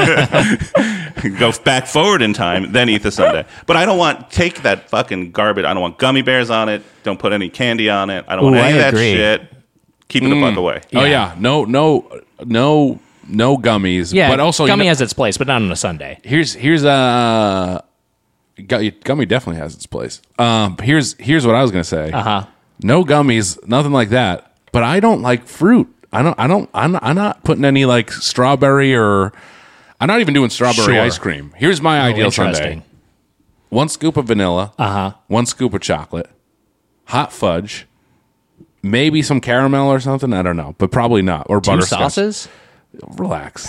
it. Go back forward in time, then eat the sundae. But I don't want take that fucking garbage. I don't want gummy bears on it. Don't put any candy on it. I don't want Ooh, any I of that agree. shit. Keep it a buck away. Oh yeah, no, no, no, no gummies. Yeah, but also gummy you know, has its place, but not on a Sunday. here's here's a gu- gummy definitely has its place. Um, here's here's what I was gonna say. Uh huh. No gummies, nothing like that. But I don't like fruit. I don't. I don't. I'm not, I'm not putting any like strawberry or. I'm not even doing strawberry Sure. ice cream. Here's my ideal Sunday: Interesting. one scoop of vanilla, Uh huh. one scoop of chocolate, hot fudge, maybe some caramel or something. I don't know, but probably not. Or Two butterscotch. sauces. Relax.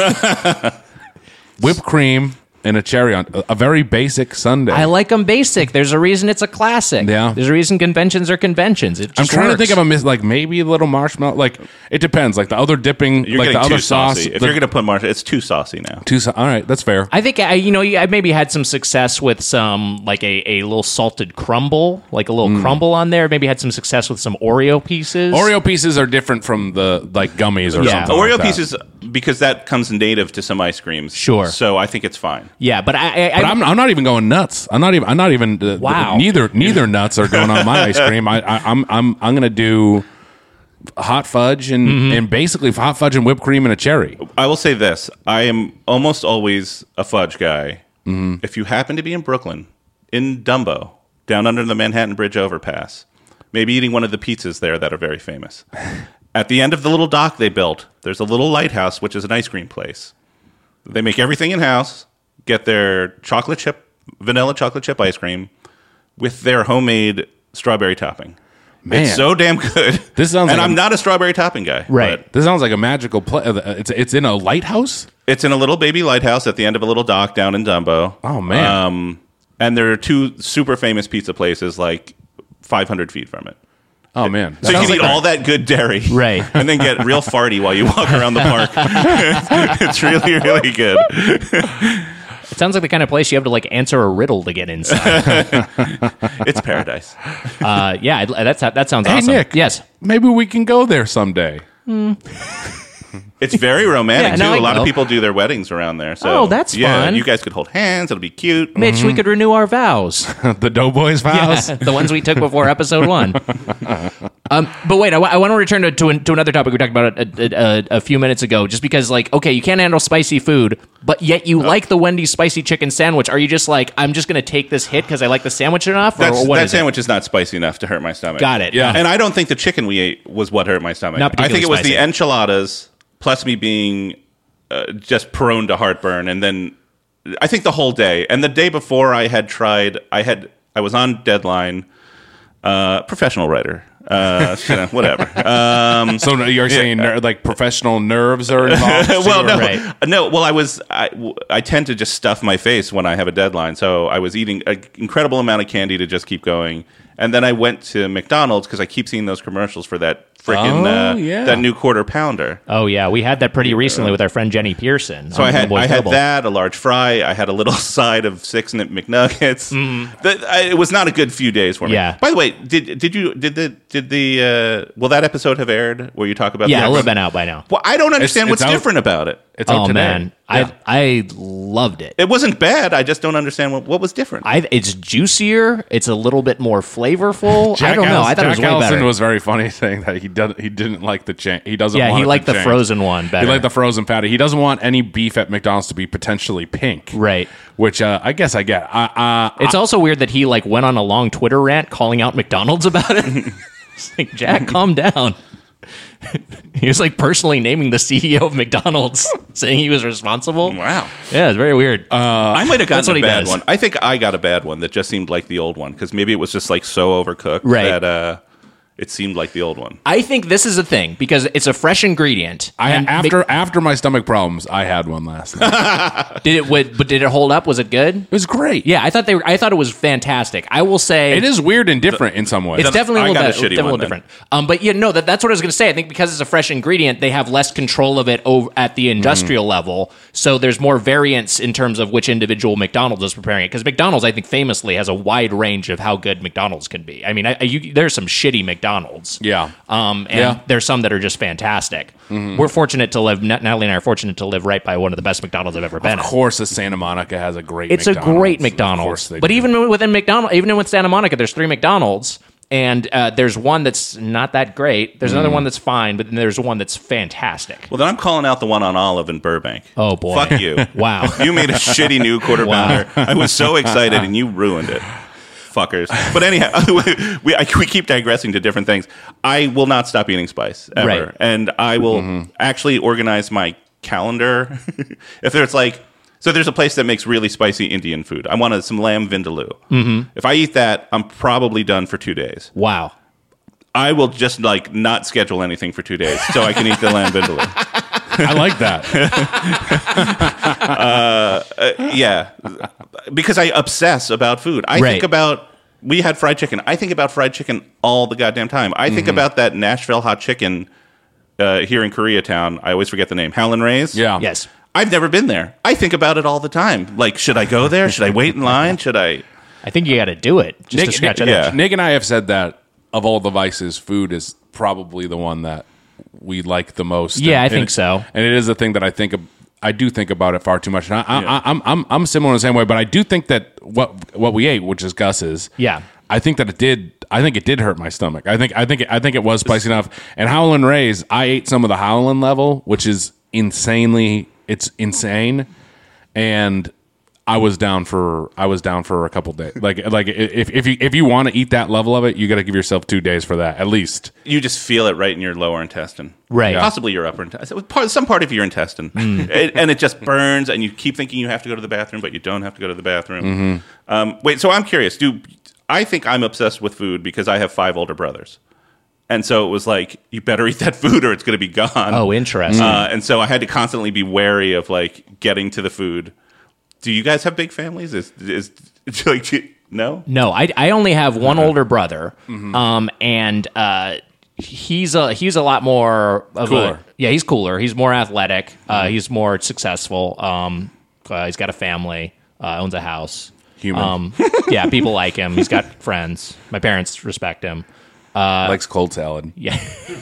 Whipped cream and a cherry on a very basic sundae. I like them basic. There's a reason it's a classic. Yeah. There's a reason conventions are conventions. It just I'm trying works. to think of a mis- like maybe a little marshmallow. Like it depends. Like the other dipping, You're like the getting other too sauce. saucy. If the- you're going to put marshmallow, it's too saucy now. Two so- all right, that's fair. I think I, you know, I maybe had some success with some like a, a little salted crumble, like a little crumble on there. Maybe had some success with some Oreo pieces. Oreo pieces are different from the like gummies or Yeah. something. Oreo like that. pieces, because that comes native to some ice creams. Sure. So I think it's fine. Yeah, but I, I, But I I'm, I'm not even going nuts. I'm not even. I'm not even. Uh, Wow. Neither neither nuts are going on my ice cream. I, I, I'm I'm I'm gonna do hot fudge and Mm-hmm. and basically hot fudge and whipped cream and a cherry. I will say this. I am almost always a fudge guy. If you happen to be in Brooklyn, in Dumbo, down under the Manhattan Bridge overpass, maybe eating one of the pizzas there that are very famous. At the end of the little dock they built, there's a little lighthouse, which is an ice cream place. They make everything in-house, get their chocolate chip, vanilla chocolate chip ice cream with their homemade strawberry topping. Man. It's so damn good. This sounds and like I'm a- not a strawberry topping guy. Right. but This sounds like a magical play. It's it's in a lighthouse. It's in a little baby lighthouse at the end of a little dock down in Dumbo. Oh, man. Um, and there are two super famous pizza places like five hundred feet from it. Oh man, So you Sounds can eat like a- all that good dairy, Right. and then get real farty while you walk around the park. It's really, really good. it sounds like the kind of place you have to like answer a riddle to get inside. It's paradise. uh, yeah, I'd- that's that sounds Hey awesome. Nick, Yes. maybe we can go there someday. It's very romantic Yeah, too. no, I A lot know. of people do their weddings around there. So Oh, that's yeah, fun. You guys could hold hands. It'll be cute. Mitch, we could renew our vows. The Doughboys vows. Yeah, the ones we took before episode one. Um, but wait, I, w- I want to return to to, an, to another topic we talked about a, a, a, a few minutes ago. Just because, like, okay, you can't handle spicy food, but yet you like the Wendy's spicy chicken sandwich. Are you just like, I'm just going to take this hit because I like the sandwich enough, or That's, what that is it? sandwich is not spicy enough to hurt my stomach. Got it. Yeah. And I don't think the chicken we ate was what hurt my stomach. Not I think particularly it was spicy. the enchiladas plus me being uh, just prone to heartburn, and then I think the whole day. And the day before, I had tried. I had. I was on deadline. Uh, professional writer. Uh, you know, whatever. Um, So you're saying ner- like professional nerves are involved? well, no, Right. no. Well, I was. I, I tend to just stuff my face when I have a deadline, so I was eating an incredible amount of candy to just keep going. And then I went to McDonald's because I keep seeing those commercials for that freaking Oh, uh, yeah. that new quarter pounder. Oh yeah, we had that pretty recently with our friend Jenny Pearson. So on I had Little Boys I had Double. that, a large fry. I had a little side of six Nip McNuggets. That- I- it was not a good few days for me. Mm-hmm. Yeah. By the way, did did you did the did the uh, will that episode have aired where you talk about? Yeah, the it'll have been out by now. Well, I don't understand it's what's out. different about it. It's out Oh today. man, Yeah. I I loved it. It wasn't bad. I just don't understand what, what was different. I, it's juicier. It's a little bit more flavorful. I don't know. I thought Jack it was way Allison better. was very funny, saying that he doesn't he didn't like the change. He doesn't. Yeah, want he it liked to the change. frozen one better. He liked the frozen patty. He doesn't want any beef at McDonald's to be potentially pink. Right. Which uh, I guess I get. Uh, uh, It's also weird that he like went on a long Twitter rant calling out McDonald's about it. It's like, Jack, calm down. He was like personally naming the C E O of McDonald's, saying he was responsible. wow. Yeah, it's very weird. Uh, I might have That's gotten what a he bad does. one. I think I got a bad one that just seemed like the old one because maybe it was just like so overcooked Right. that uh, it seemed like the old one. I think this is a thing because it's a fresh ingredient. I And after after my stomach problems, I had one last night. Mc- did it? would- But did it hold up? Was it good? It was great. Yeah, I thought they. Were, I thought it was fantastic. I will say It is weird and different in some ways. It's definitely a I little, got a bit, shitty definitely a one little then. different. Um, but yeah, no, that, that's what I was going to say. I think because it's a fresh ingredient, they have less control of it over at the industrial Mm-hmm. level. So there's more variance in terms of which individual McDonald's is preparing it. Because McDonald's, I think, famously has a wide range of how good McDonald's can be. I mean, I, I- you, there's some shitty McDonald's. Yeah. Um, and Yeah. there's some that are just fantastic. Mm-hmm. We're fortunate to live. Natalie and I are fortunate to live right by one of the best McDonald's I've ever been Of at. course, the Santa Monica has a great. It's McDonald's. a great Of McDonald's. course they But do. even within McDonald's, even with Santa Monica, there's three McDonald's. and uh, there's one that's not that great. There's another one that's fine, but then there's one that's fantastic. Well, then I'm calling out the one on Olive in Burbank. Oh, boy. Fuck you. Wow. You made a shitty new quarter pounder. I was so excited, and you ruined it. Fuckers. But anyhow, we, I, we keep digressing to different things. I will not stop eating spice, ever. Right. And I will mm-hmm. actually organize my calendar. If there's like... So there's a place that makes really spicy Indian food. I wanted some lamb vindaloo. Mm-hmm. If I eat that, I'm probably done for two days. Wow. I will just like not schedule anything for two days so I can eat the lamb vindaloo. I like that. uh, uh, yeah, because I obsess about food. I right. think about. We had fried chicken. I think about fried chicken all the goddamn time. I think mm-hmm. about that Nashville hot chicken uh, here in Koreatown. I always forget the name. Howlin' Ray's. Yeah. Yes. I've never been there. I think about it all the time. Like, should I go there? Should I wait in line? Should I? I think you got to do it just Nick, to scratch Nick, it. Yeah. Nick and I have said that of all the vices, food is probably the one that we like the most. Yeah, and, I think and, so. And it is a thing that I think of, I do think about it far too much. And I, I, Yeah. I, I'm I'm I'm similar in the same way, but I do think that what what we ate, which is Gus's, Yeah. I think that it did. I think it did hurt my stomach. I think I think it, I think it was spicy enough. And Howlin' Ray's, I ate some of the Howlin' level, which is insanely. It's insane, and I was down for I was down for a couple days. Like like if if you if you want to eat that level of it, you got to give yourself two days for that at least. You just feel it right in your lower intestine, Right? Yeah. Possibly your upper intestine, part, some part of your intestine, Mm. it, and it just burns, and you keep thinking you have to go to the bathroom, but you don't have to go to the bathroom. Mm-hmm. Um, wait, so I'm curious. Do I think I'm obsessed with food because I have five older brothers? And so it was like, you better eat that food or it's going to be gone. Oh, interesting. Uh, and so I had to constantly be wary of like getting to the food. Do you guys have big families? Is is like no? No, I, I only have one Uh-huh. older brother, Mm-hmm. um, and uh, he's a he's a lot more of Cooler. a yeah he's cooler. He's more athletic. Uh, Mm-hmm. he's more successful. Um, uh, he's got a family. Uh, owns a house. Human. Um, yeah, people like him. He's got friends. My parents respect him. Likes cold salad. Yeah.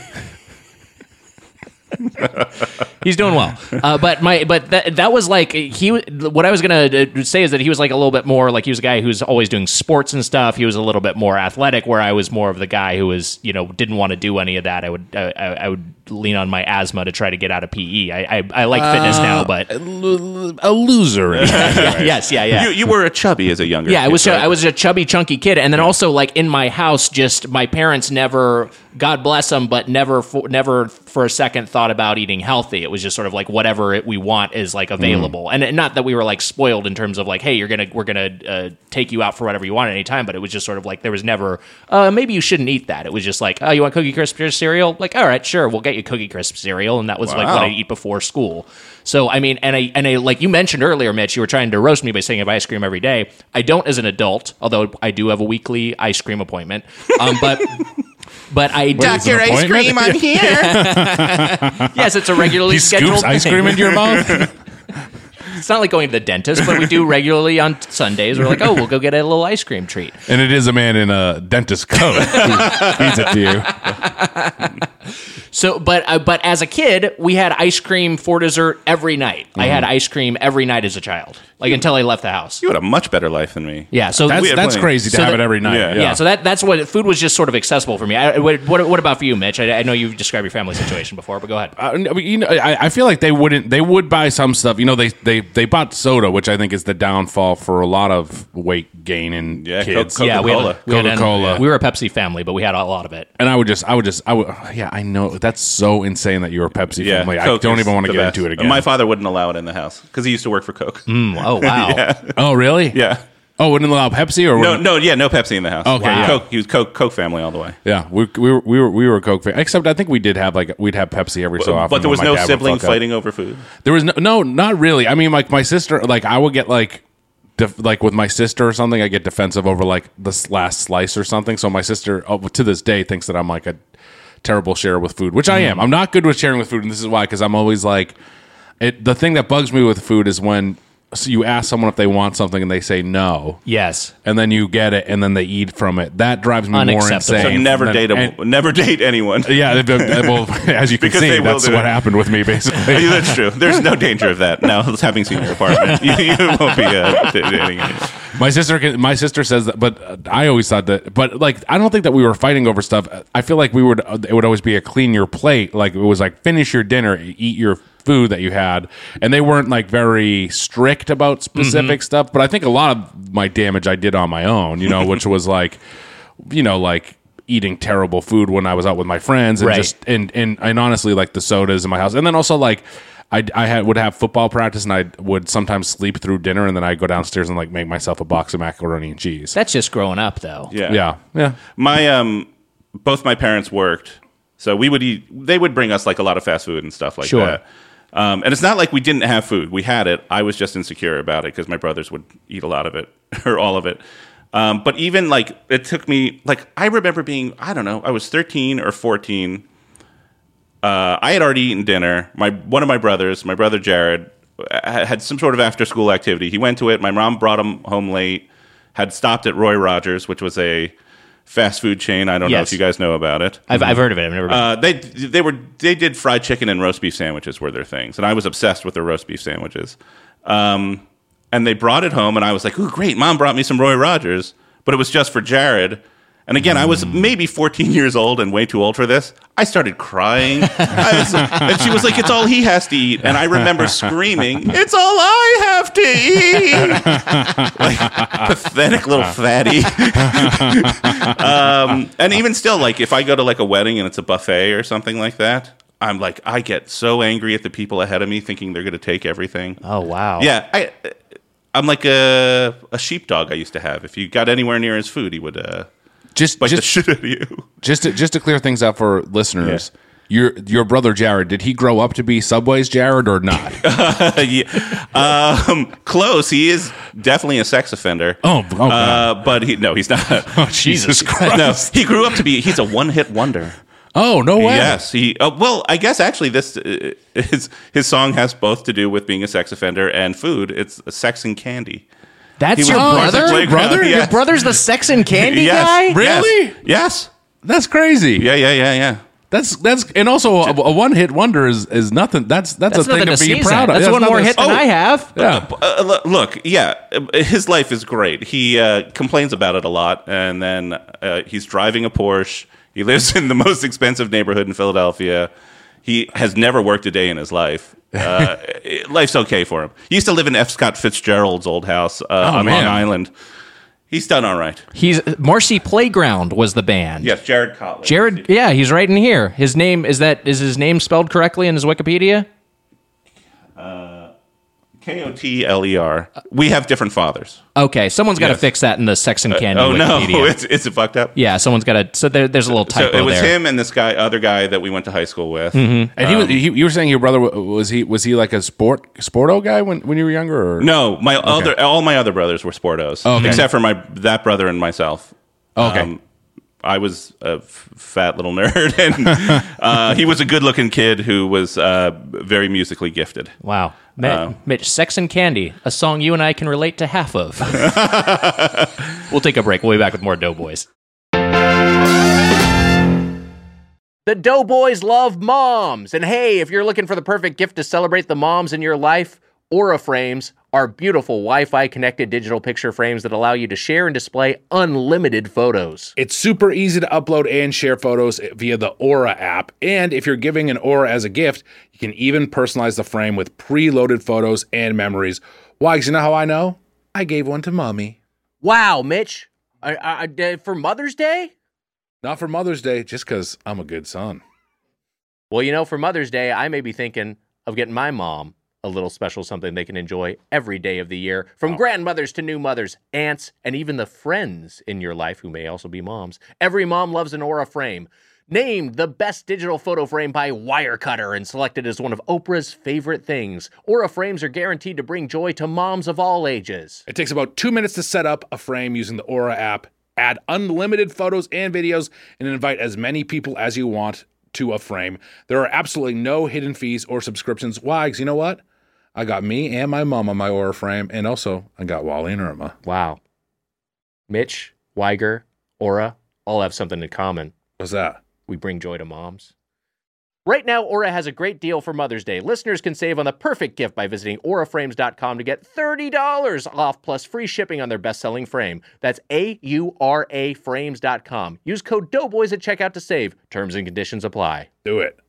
He's doing well, uh, but my but that that was like he. What I was gonna say is that he was like a little bit more like he was a guy who's always doing sports and stuff. He was a little bit more athletic, where I was more of the guy who was you know didn't want to do any of that. I would I, I would lean on my asthma to try to get out of P E. I I, I like fitness now, but a loser. yes, yeah, yeah. You, you were a chubby as a younger. Yeah, I kid, was right? I was a chubby, chunky kid, and then also like in my house, just my parents never, God bless them, but never, for, never for a second thought about eating healthy. It was just sort of like whatever it, we want is like available, mm. and not that we were like spoiled in terms of like, hey, you're gonna we're gonna uh, take you out for whatever you want at any time, but it was just sort of like there was never, uh, maybe you shouldn't eat that. It was just like, oh, you want Cookie Crisp cereal? Like, all right, sure, we'll get you Cookie Crisp cereal, and that was like Wow. what I eat before school. So I mean, and I and I like you mentioned earlier, Mitch, you were trying to roast me by saying I have ice cream every day. I don't as an adult, although I do have a weekly ice cream appointment. Um, but but I do. Doctor Ice Cream, I'm here. Yes, it's a regularly He scheduled scoops ice thing. cream into your mouth. It's not like going to the dentist, but we do regularly on Sundays. We're like, oh, we'll go get a little ice cream treat. And it is a man in a dentist coat who feeds it to you. So, but uh, but as a kid, we had ice cream for dessert every night. I had ice cream every night as a child, like until I left the house. You had a much better life than me. Yeah, so That's, We had that's plenty. crazy to So have that- it every night. Yeah. Yeah. Yeah, so that that's what food was just sort of accessible for me. I, what, what what about for you, Mitch? I, I know you've described your family situation before, but go ahead. Uh, I mean, you know, I, I feel like they wouldn't. They would buy some stuff. You know, they they they bought soda, which I think is the downfall for a lot of weight gain in Yeah, kids. Coke- Yeah, we had, Coca-Cola. we had an- Coca-Cola. we were a Pepsi family, but we had a lot of it. And I would just, I would just, I would. Yeah, I know that's so insane that you're a Pepsi Yeah, family. I Coke don't is even want to the get best. into it again. My father wouldn't allow it in the house because he used to work for Coke. Mm, oh wow! oh, really? Yeah. Oh, wouldn't allow Pepsi or No, wouldn't- no, yeah, no Pepsi in the house. Okay, Wow. yeah. Coke. He was Coke, Coke family all the way. Yeah, we, we were we were we were a Coke fan. Except I think we did have like we'd have Pepsi every so often. But there when was my no dad would sibling fuck up. fighting over food. There was no, no, not really. I mean, like my sister, like I would get like, def- like with my sister or something, I get defensive over like this last slice or something. So my sister, oh, to this day, thinks that I'm like a terrible sharer with food, which I am. I'm not good with sharing with food, and this is why, because I'm always like, it. The thing that bugs me with food is when so you ask someone if they want something and they say no, Yes. and then you get it and then they eat from it. That drives me more Unacceptable. insane. So never than- date a, and- never date anyone. Yeah, they- they- well, as you can Because see, they will that's do what it. happened with me, basically. That's true. There's no danger of that now. Having seen your apartment, you, you won't be uh, dating anyone. My sister, can, my sister says that, but uh, I always thought that. But like, I don't think that we were fighting over stuff. I feel like we would. Uh, it would always be a clean your plate. Like it was like finish your dinner, eat your food that you had, and they weren't like very strict about specific mm-hmm. stuff. But I think a lot of my damage I did on my own. You know, which was like, you know, like eating terrible food when I was out with my friends, and right. just and and and honestly, like the sodas in my house, and then also like. I, I had, would have football practice, and I would sometimes sleep through dinner, and then I'd go downstairs and like make myself a box of macaroni and cheese. That's just growing up, though. Yeah, yeah, yeah. My um, both my parents worked, so we would eat. They would bring us like a lot of fast food and stuff like sure. that. Um, and it's not like we didn't have food; we had it. I was just insecure about it because my brothers would eat a lot of it or all of it. Um, but even like it took me like I remember being I don't know I was thirteen or fourteen. Uh, I had already eaten dinner. My one of my brothers, my brother Jared, had some sort of after school activity. He went to it. My mom brought him home late. Had stopped at Roy Rogers, which was a fast food chain. I don't yes. know if you guys know about it. I've I've heard of it. I've never. Been. Uh, they they were they did fried chicken and roast beef sandwiches were their things, and I was obsessed with their roast beef sandwiches. Um, and they brought it home, and I was like, "Ooh, great! Mom brought me some Roy Rogers," but it was just for Jared. And again, I was maybe fourteen years old and way too old for this. I started crying. I was, and she was like, it's all he has to eat. And I remember screaming, it's all I have to eat. Like, pathetic little fatty. um, and even still, like, if I go to like a wedding and it's a buffet or something like that, I'm like, I get so angry at the people ahead of me thinking they're going to take everything. Oh, wow. Yeah. I, I'm like a, a sheepdog I used to have. If you got anywhere near his food, he would... Uh, Just, Bite just, the shit out of you. Just to, just to clear things up for listeners, yeah. your your brother Jared, did he grow up to be Subway's Jared or not? uh, yeah. um, close. He is definitely a sex offender. Oh, oh uh, but he no, he's not. Oh, Jesus Christ! No, he grew up to be. He's a one hit wonder. Oh, no way. Yes, he. Uh, well, I guess actually, this uh, his his song has both to do with being a sex offender and food. It's sex and candy. That's He your was- brother? Playground, brother? yes. Your brother's the sex and candy Yes. guy? Really? Yes. Yes. That's crazy. Yeah. Yeah. Yeah. Yeah. That's that's and also a, a one hit wonder is, is nothing. That's that's, That's a thing nothing to to be sneeze proud at. of. That's Yeah, one it's more nothing- hit than Oh. I have. Yeah. Uh, look, look, yeah, uh, his life is great. He uh, complains about it a lot, and then uh, he's driving a Porsche. He lives in the most expensive neighborhood in Philadelphia. He has never worked a day in his life. Uh, life's okay for him. He used to live in F. Scott Fitzgerald's old house uh, Oh, on man. Long Island. He's done all right. He's Marcy Playground was the band. Yes, Jared Cotler. Jared, yeah, he's right in here. His name is that is his name spelled correctly in his Wikipedia? K O T L E R. We have different fathers. Okay, someone's got to Yes. fix that in the sex and candy Oh, no. Wikipedia. It's, it's fucked up. Yeah, someone's got to. So there, there's a little So typo it was there. him and this guy, other guy that we went to high school with. And he was. He, you were saying your brother was he was he like a sport sporto guy when, when you were younger? Or? No, my other all my other brothers were sportos, Oh, okay. except for my that brother and myself. Okay. Um, I was a f- fat little nerd, and uh, he was a good-looking kid who was uh, very musically gifted. Wow. Mi- Um, Mitch, Sex and Candy, a song you and I can relate to half of. We'll take a break. We'll be back with more Doughboys. The Doughboys love moms. And hey, if you're looking for the perfect gift to celebrate the moms in your life, Aura Frames are beautiful Wi-Fi connected digital picture frames that allow you to share and display unlimited photos. It's super easy to upload and share photos via the Aura app. And if you're giving an Aura as a gift, you can even personalize the frame with preloaded photos and memories. Why? 'Cause you know how I know? I gave one to mommy. Wow, Mitch. I, I, I, for Mother's Day? Not for Mother's Day, just because I'm a good son. Well, you know, for Mother's Day, I may be thinking of getting my mom a little special something they can enjoy every day of the year. From grandmothers to new mothers, aunts, and even the friends in your life who may also be moms. Every mom loves an Aura frame. Named the best digital photo frame by Wirecutter and selected as one of Oprah's favorite things. Aura frames are guaranteed to bring joy to moms of all ages. It takes about two minutes to set up a frame using the Aura app, add unlimited photos and videos, and invite as many people as you want to a frame. There are absolutely no hidden fees or subscriptions. Why? 'Cause you know what? I got me and my mom on my Aura frame, and also I got Wally and Irma. Wow. Mitch, Weiger, Aura, all have something in common. What's that? We bring joy to moms. Right now, Aura has a great deal for Mother's Day. Listeners can save on the perfect gift by visiting aura frames dot com to get thirty dollars off plus free shipping on their best-selling frame. That's A U R A frames dot com. Use code Doughboys at checkout to save. Terms and conditions apply. Do it.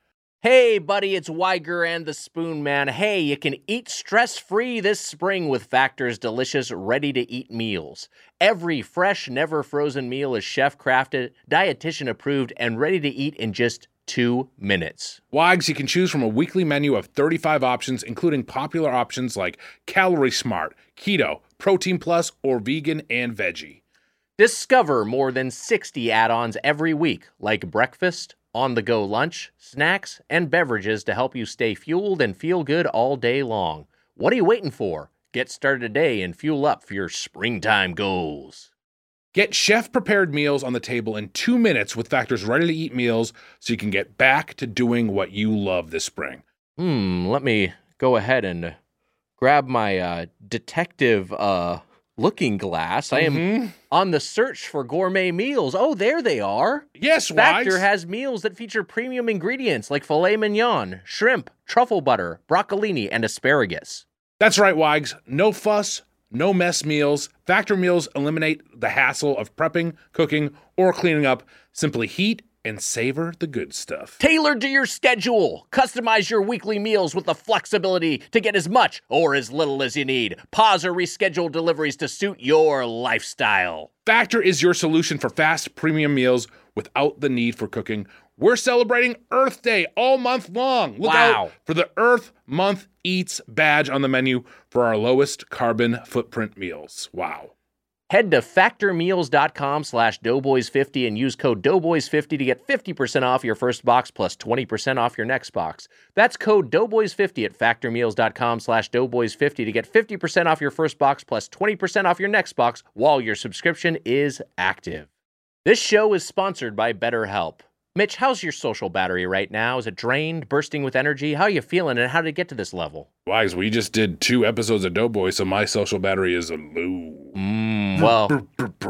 Hey, buddy, it's Weiger and the Spoon Man. Hey, you can eat stress-free this spring with Factor's delicious, ready-to-eat meals. Every fresh, never-frozen meal is chef-crafted, dietitian-approved, and ready to eat in just two minutes. Wags, you can choose from a weekly menu of thirty-five options, including popular options like Calorie Smart, Keto, Protein Plus, or Vegan and Veggie. Discover more than sixty add-ons every week, like breakfast, on-the-go lunch, snacks, and beverages to help you stay fueled and feel good all day long. What are you waiting for? Get started today and fuel up for your springtime goals. Get chef-prepared meals on the table in two minutes with Factor's ready-to-eat meals so you can get back to doing what you love this spring. Hmm, let me go ahead and grab my uh, detective uh, looking glass. I am Mm-hmm. on the search for gourmet meals. Oh, there they are. Yes, Factor Wags. has meals that feature premium ingredients like filet mignon, shrimp, truffle butter, broccolini, and asparagus. That's right, Wags. No fuss, no mess meals. Factor meals eliminate the hassle of prepping, cooking, or cleaning up. Simply heat and savor the good stuff. Tailored to your schedule. Customize your weekly meals with the flexibility to get as much or as little as you need. Pause or reschedule deliveries to suit your lifestyle. Factor is your solution for fast premium meals without the need for cooking. We're celebrating Earth Day all month long. Look Wow. out for the Earth Month Eats badge on the menu for our lowest carbon footprint meals. Wow. Head to factormeals.com slash doughboys50 and use code doughboys fifty to get fifty percent off your first box plus twenty percent off your next box. That's code doughboys fifty at factormeals.com slash doughboys50 to get fifty percent off your first box plus twenty percent off your next box while your subscription is active. This show is sponsored by BetterHelp. Mitch, how's your social battery right now? Is it drained, bursting with energy? How are you feeling, and how did it get to this level? Wags, we just did two episodes of Doughboy, so my social battery is low. Mm, well,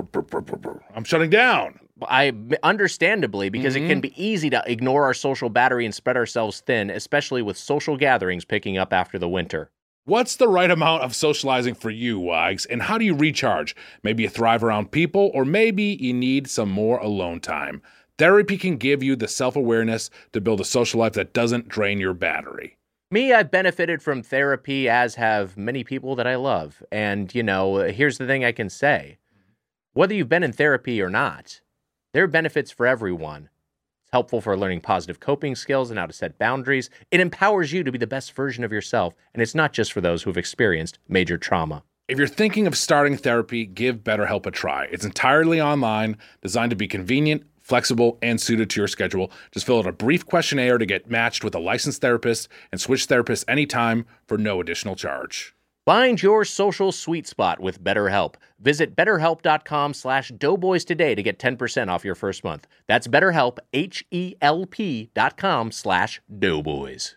I'm shutting down. I understandably, because it can be easy to ignore our social battery and spread ourselves thin, especially with social gatherings picking up after the winter. What's the right amount of socializing for you, Wags, and how do you recharge? Maybe you thrive around people, or maybe you need some more alone time. Therapy can give you the self-awareness to build a social life that doesn't drain your battery. Me, I've benefited from therapy, as have many people that I love. And, you know, here's the thing I can say. Whether you've been in therapy or not, there are benefits for everyone. It's helpful for learning positive coping skills and how to set boundaries. It empowers you to be the best version of yourself, and it's not just for those who've experienced major trauma. If you're thinking of starting therapy, give BetterHelp a try. It's entirely online, designed to be convenient, flexible, and suited to your schedule. Just fill out a brief questionnaire to get matched with a licensed therapist and switch therapists anytime for no additional charge. Find your social sweet spot with BetterHelp. Visit betterhelp.com slash doughboys today to get ten percent off your first month. That's BetterHelp, H E L P dot com slash doughboys.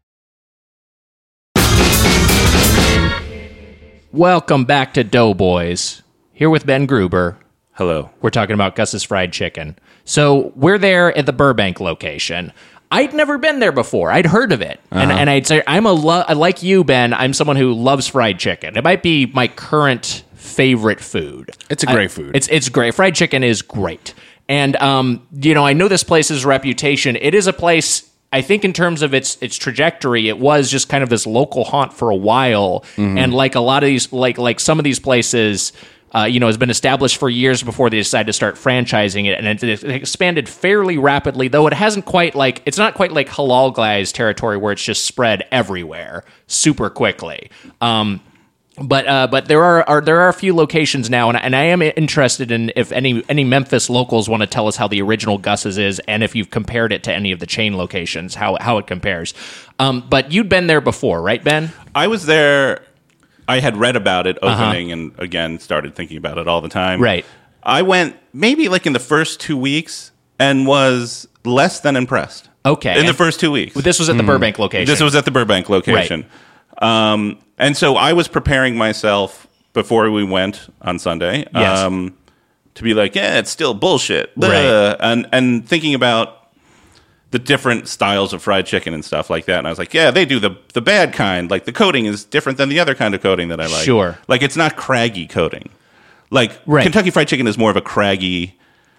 Welcome back to Doughboys. Here with Ben Gruber. Hello. We're talking about Gus's Fried Chicken. So we're there at the Burbank location. I'd never been there before. I'd heard of it. Uh-huh. And, and I'd say, I'm a lo- like you, Ben, I'm someone who loves fried chicken. It might be my current favorite food. It's a great I, food. It's it's great. Fried chicken is great. And, um, you know, I know this place's reputation. It is a place, I think in terms of its its trajectory, it was just kind of this local haunt for a while. Mm-hmm. And like a lot of these, like like some of these places... Uh, you know, has been established for years before they decided to start franchising it, and it, it expanded fairly rapidly, though it hasn't quite like, it's not quite like Halal Guy's territory where it's just spread everywhere super quickly. Um, but uh, but there are, are there are a few locations now, and, and I am interested in if any any Memphis locals want to tell us how the original Gus's is, and if you've compared it to any of the chain locations, how how it compares. Um, but you'd been there before, right, Ben? I was there. I had read about it opening uh-huh. and, again, started thinking about it all the time. Right. I went maybe like in the first two weeks and was less than impressed. Okay. In and the first two weeks. This was at the mm. Burbank location. This was at the Burbank location. Right. Um, and so I was preparing myself before we went on Sunday yes. um, to be like, yeah, it's still bullshit. Right. Uh, and, and thinking about the different styles of fried chicken and stuff like that. And I was like, yeah, they do the the bad kind. Like the coating is different than the other kind of coating that I like. Sure. Like it's not craggy coating. Like Right. Kentucky Fried Chicken is more of a craggy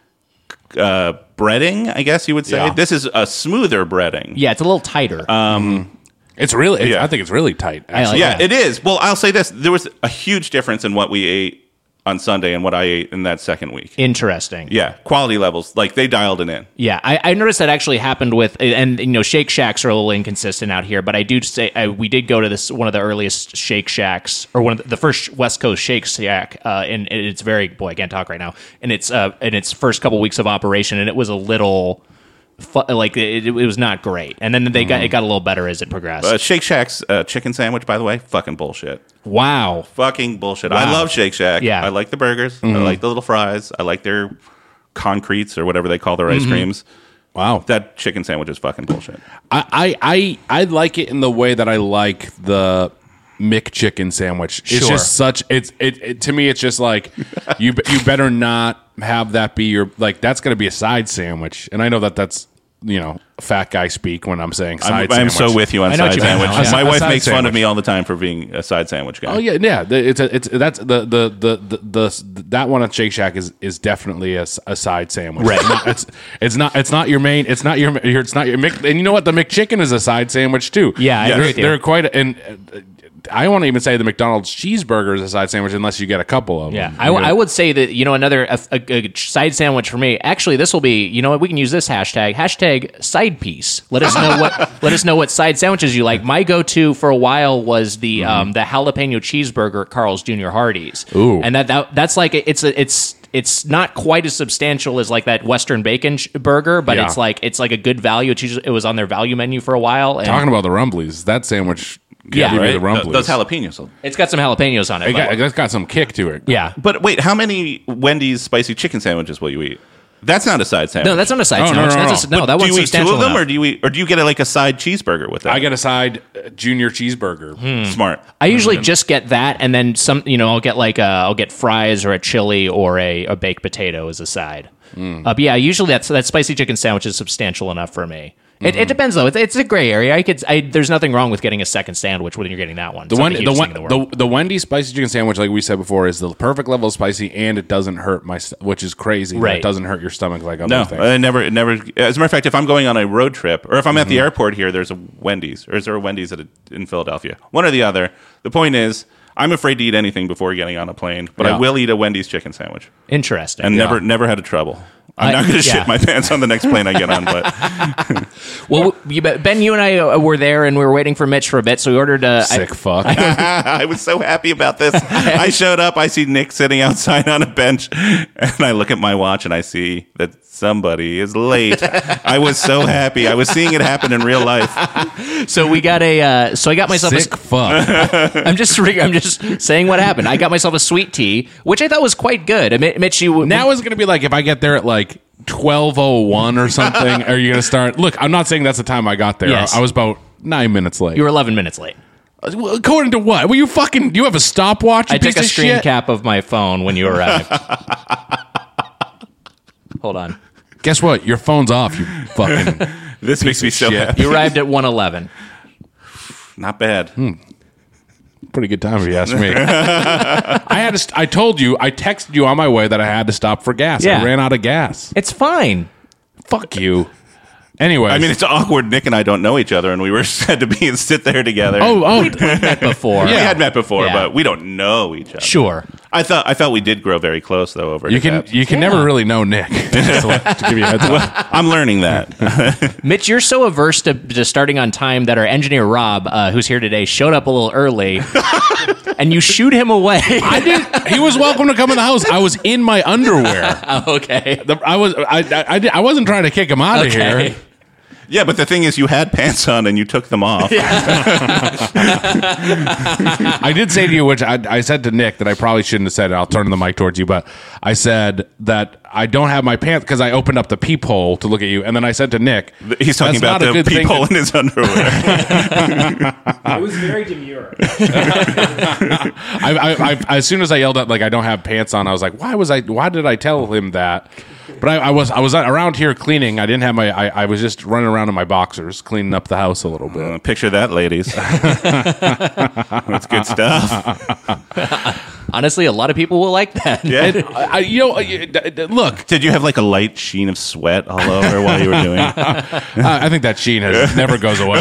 uh, breading, I guess you would say. Yeah. This is a smoother breading. Yeah, it's a little tighter. It's really. It's, Yeah. I think it's really tight. I like Actually. Yeah, that. it is. Well, I'll say this: there was a huge difference in what we ate on Sunday and what I ate in that second week. Interesting. Yeah, quality levels, like they dialed it in. Yeah, I, I noticed that actually happened with, and you know, Shake Shacks are a little inconsistent out here, but I do say I, we did go to this one of the earliest Shake Shacks, or one of the, the first West Coast Shake Shack, uh, and, and it's very boy, I can't talk right now, and it's uh, in its first couple weeks of operation, and it was a little. Fu- like it, it was not great, and then they got it got a little better as it progressed. Uh, Shake Shack's uh, chicken sandwich, by the way, fucking bullshit. Wow, Fucking bullshit. I Wow. love Shake Shack. Yeah. I like the burgers. I like the little fries. I like their concretes or whatever they call their ice creams. Wow. That chicken sandwich is fucking bullshit. I, I I I like it in the way that I like the McChicken sandwich. It's Sure. just such it's it, it to me it's just like you you better not have that be your like that's going to be a side sandwich. And I know that that's, you know, fat guy speak when I'm saying I'm, side I'm sandwich. so with you on I know what side you mean. sandwich. Yeah. My A wife side makes fun of sandwich. me all the time for being a side sandwich guy. Oh yeah, yeah. The- It's a, it's that's the the, the the the that one at Shake Shack is is definitely a, s- a side sandwich. Right. It's not, it's it's not it's not your main. It's not your your- it's not your Mc, and you know what? The McChicken is a side sandwich too. Yeah, I they're, agree with you. they're quite and. Uh, I won't even say the McDonald's cheeseburger is a side sandwich unless you get a couple of yeah. them. I, I would say that you know another a, a, a side sandwich for me. Actually, this will be you know what we can use this hashtag hashtag side piece. Let us know what let us know what side sandwiches you like. My go to for a while was the um, the jalapeno cheeseburger at Carl's Junior Hardee's. Ooh. and that, that that's like it's a, it's. It's not quite as substantial as like that Western bacon sh- burger, but Yeah. it's like it's like a good value. It's usually, it was on their value menu for a while, and Talking about the Rumblies, that sandwich. Yeah, give me right? the Rumblies. Those jalapenos. it's got some jalapenos on it. It but- got, it's got some kick to it. yeah, But wait, how many Wendy's spicy chicken sandwiches will you eat? That's not a side sandwich. no, that's not a side Oh, no, sandwich. no, That's a, no. no, that do one's you eat two substantial of them, enough. or do you eat, or do you get a, like a side cheeseburger with that? I get a side uh, junior cheeseburger. Hmm. Smart. I usually just get that, and then some. You know, I'll get like a, I'll get fries or a chili or a, a baked potato as a side. Uh, but yeah, usually that's that spicy chicken sandwich is substantial enough for me. It, it depends though. It's, it's a gray area. I could. I, there's nothing wrong with getting a second sandwich when you're getting that one. The It's not one, the the hugest one, thing in the world. the, the Wendy's spicy chicken sandwich, like we said before, is the perfect level of spicy, and it doesn't hurt my, st- which is crazy. that Right. It doesn't hurt your stomach like other No, things. I never, it never. As a matter of fact, if I'm going on a road trip, or if I'm at the airport here, there's a Wendy's, or is there a Wendy's at a, in Philadelphia? One or the other. The point is, I'm afraid to eat anything before getting on a plane, but Yeah. I will eat a Wendy's chicken sandwich, Interesting. and never, never had a trouble. I'm I- not going to yeah. shit my pants on the next plane I get on, but Well, you, Ben, you and I uh, were there, and we were waiting for Mitch for a bit, so we ordered. Uh, Sick I, fuck. I was so happy about this. I showed up, I see Nick sitting outside on a bench, and I look at my watch and I see that somebody is late. I was so happy. I was seeing it happen in real life. so we got a. Uh, so I got myself. Sick A, fuck. I'm just. re- I'm just saying what happened. I got myself a sweet tea, which I thought was quite good. I mean, Mitch, you Now it's going to be like if I get there at like twelve oh one or something, are you going to start? Look, I'm not saying that's the time I got there. Yes. I, I was about nine minutes late. you were eleven minutes late. Well, according to what? Well, you fucking, you have a stopwatch, you I took piece a of screen shit? cap of my phone when you arrived. Hold on. Guess what? Your phone's off, you fucking This makes me so shit. happy. You arrived at one eleven. Not bad. pretty good time if you ask me. I had to. St- I told you. I texted you on my way that I had to stop for gas. Yeah. I ran out of gas. It's fine. Fuck you. Anyway, I mean, it's awkward. Nick and I don't know each other, and we were said to be and sit there together. oh, oh, Met before. we had met before, Yeah. but we don't know each other. Sure. I thought I felt we did grow very close though. Over you his can absence. you can never really know Nick. Just to, let- to give you a heads up. I'm learning that. Mitch, you're so averse to, to starting on time that our engineer Rob, uh, who's here today, showed up a little early, and you shoot him away. I did. He was welcome to come in the house. I was in my underwear. okay. The- I was. I. I, I, did- I wasn't trying to kick him out of Okay. here. Yeah, but the thing is, you had pants on and you took them off. I did say to you, which I, I said to Nick that I probably shouldn't have said it. I'll turn the mic towards you, but I said that I don't have my pants because I opened up the peephole to look at you, and then I said to Nick, He's talking "That's about not a the good thing peephole to- in his underwear. It was very demure. I, I, I, as soon as I yelled out like I don't have pants on, I was like, why was I? Why did I tell him that? But I, I was I was around here cleaning. I didn't have my. I, I was just running around in my boxers, cleaning up the house a little bit. Uh, picture that, ladies. That's good stuff. Honestly, a lot of people will like that. Yeah. I, I- you know, uh, look. Did you have like a light sheen of sweat all over while you were doing it? I I think that sheen has, never goes away.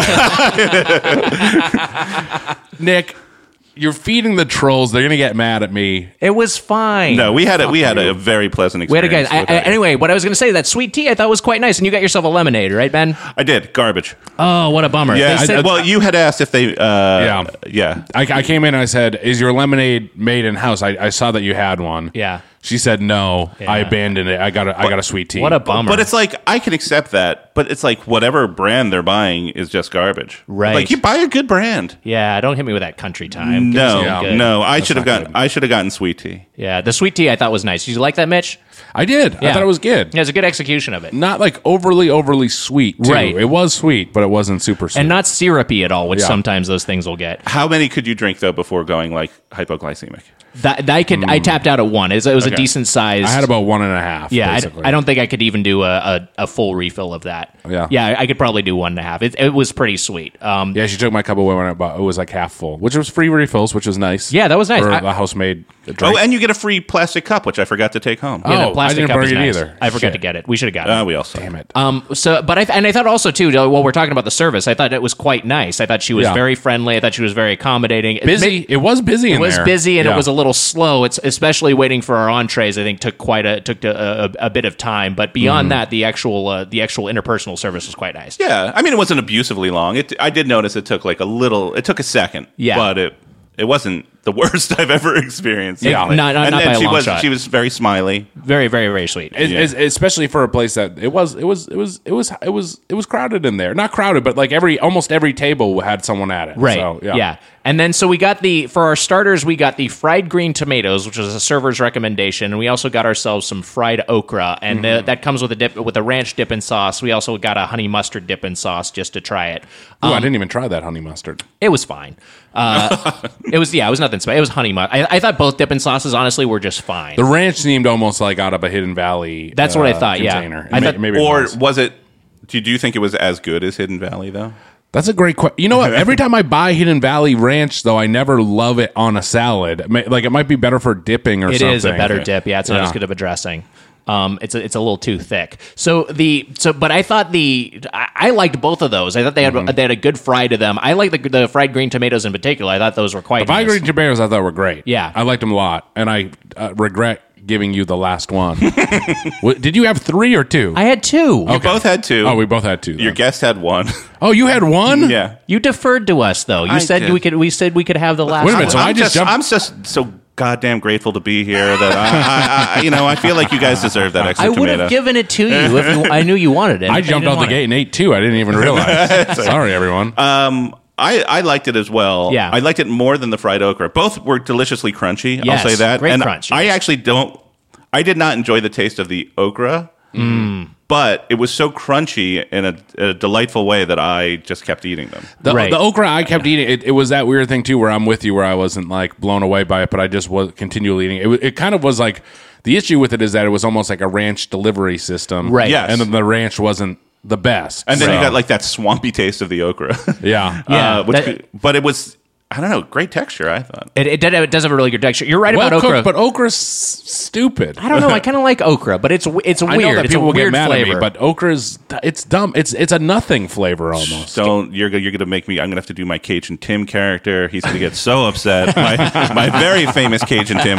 Nick, you're feeding the trolls. They're gonna get mad at me. It was fine. No, we had a, we had a very pleasant We had a experience. guys. I, with I, that. anyway, what I was going to say, that sweet tea I thought was quite nice, and you got yourself a lemonade, right, Ben? I did garbage. Oh, what a bummer. Yeah. They I- said- well, you had asked if they. Uh, Yeah. Yeah. I, I came in and I said, "Is your lemonade made in house?" I, I saw that you had one. Yeah. She said, "No, Yeah. I abandoned it. I got a, I got a sweet tea." What a bummer. But it's like I can accept that, but it's like whatever brand they're buying is just garbage. Right. Like you buy a good brand. yeah, don't hit me with that country time. Give us No, something good. no, I That's should have not gotten. good. I should have gotten sweet tea. Yeah, the sweet tea I thought was nice. Did you like that, Mitch? I did. I Yeah. thought it was good. Yeah, it was a good execution of it. Not like overly, overly sweet. Too. Right. It was sweet, but it wasn't super sweet. And not syrupy at all, which Yeah. sometimes those things will get. How many could you drink though before going like hypoglycemic? That, that I could. I tapped out at one. It was, it was a Okay. decent size. I had about one and a half. Yeah, I, basically. I don't think I could even do a, a, a full refill of that. Yeah. yeah, I could probably do one and a half. It, it was pretty sweet. Um, Yeah, she took my cup away when it, it was like half full, which was free refills, which was nice. Yeah, that was nice. For I- the house-made drink. Oh, and you get a free plastic cup, which I forgot to take home. yeah, Oh, the plastic I didn't cup bring is it nice. either. I forgot Shit. to get it. We should have got it. Uh, we also. Damn it. Um, so, but I and I thought also too, while we're talking about the service, I thought it was quite nice. I thought she was Yeah. very friendly. I thought she was very accommodating. It busy. ma- It was busy in It was there. busy and Yeah. it was a little slow. It's especially waiting for our entrees. I think took quite a took a, a, a bit of time. But beyond Mm-hmm. that, the actual uh, the actual interpersonal service was quite nice. Yeah, I mean it wasn't abusively long. It. I did notice it took like a little. It took a second. Yeah. but it it wasn't the worst I've ever experienced. Yeah. Definitely. Not- not- and not then by a she long was shot. she was very smiley. Very, very, very sweet. It- Yeah. it's- especially for a place that it was, it was, it was, it was, it was, it was crowded in there. Not crowded, but like every almost every table had someone at it. Right. So, yeah. yeah. And then so we got the for our starters we got the fried green tomatoes, which was a server's recommendation, and we also got ourselves some fried okra, and Mm-hmm. the, that comes with a dip with a ranch dip and sauce. We also got a honey mustard dip and sauce just to try it. Ooh, Um, I didn't even try that honey mustard. It was fine. Uh, it was yeah, it was nothing special. It was honey mustard. I, I thought both dip and sauces honestly were just fine. The ranch seemed almost like out of a Hidden Valley. That's what I uh, thought, yeah. container. I May- thought- maybe it Or was. was it? Do you, do you think it was as good as Hidden Valley though? That's a great question. You know what? Every time I buy Hidden Valley Ranch, though, I never love it on a salad. It may- Like it might be better for dipping or It something. is a better dip. Yeah, it's not Yeah. as good of a dressing. Um, it's a, it's a little too thick. So the so, but I thought the I, I liked both of those. I thought they had Mm-hmm. they had a good fry to them. I like the the fried green tomatoes in particular. I thought those were quite The fried nice. green tomatoes I thought were great. Yeah. I liked them a lot, and I uh, regret giving you the last one. What, did you have three or two? I had two. You both had two. Oh, we both had two. Your then. guest had one. Oh, you had one? Yeah. You deferred to us though. You I said did. we could. We said we could have the last. Wait a minute, one. so I I'm just jumped- I'm just so goddamn grateful to be here that I, I, I you know I feel like you guys deserve that extra I would tomato. have given it to you if you, I knew you wanted it. I If you jumped didn't out the want it. gate and ate two. I didn't even realize. Sorry, everyone. Um, I, I liked it as well. Yeah. I liked it more than the fried okra. Both were deliciously crunchy. Yes, I'll say that. great and crunch, I yes. actually don't. I did not enjoy the taste of the okra, Mm. but it was so crunchy in a, a delightful way that I just kept eating them. The, Right. the okra I kept eating, it, it was that weird thing too, where I'm with you, where I wasn't like blown away by it, but I just was continually eating it. It, it kind of was like the issue with it is that it was almost like a ranch delivery system, Right. Yes. And then the ranch wasn't the best, And then So, you got like that swampy taste of the okra. yeah, Yeah, Uh, which that- could- but it was I don't know, great texture. I thought. It, it, did- it does have a really good texture. You're right well about okra. cooked, but okra's s- stupid. I don't know. I kind of like okra, but it's it's weird. I know that it's people a will get weird mad flavor. at me, but okra's it's dumb. It's it's a nothing flavor almost. Don't you're go- you're gonna make me? I'm gonna have to do my Cajun Tim character. He's gonna get so upset. My my very famous Cajun Tim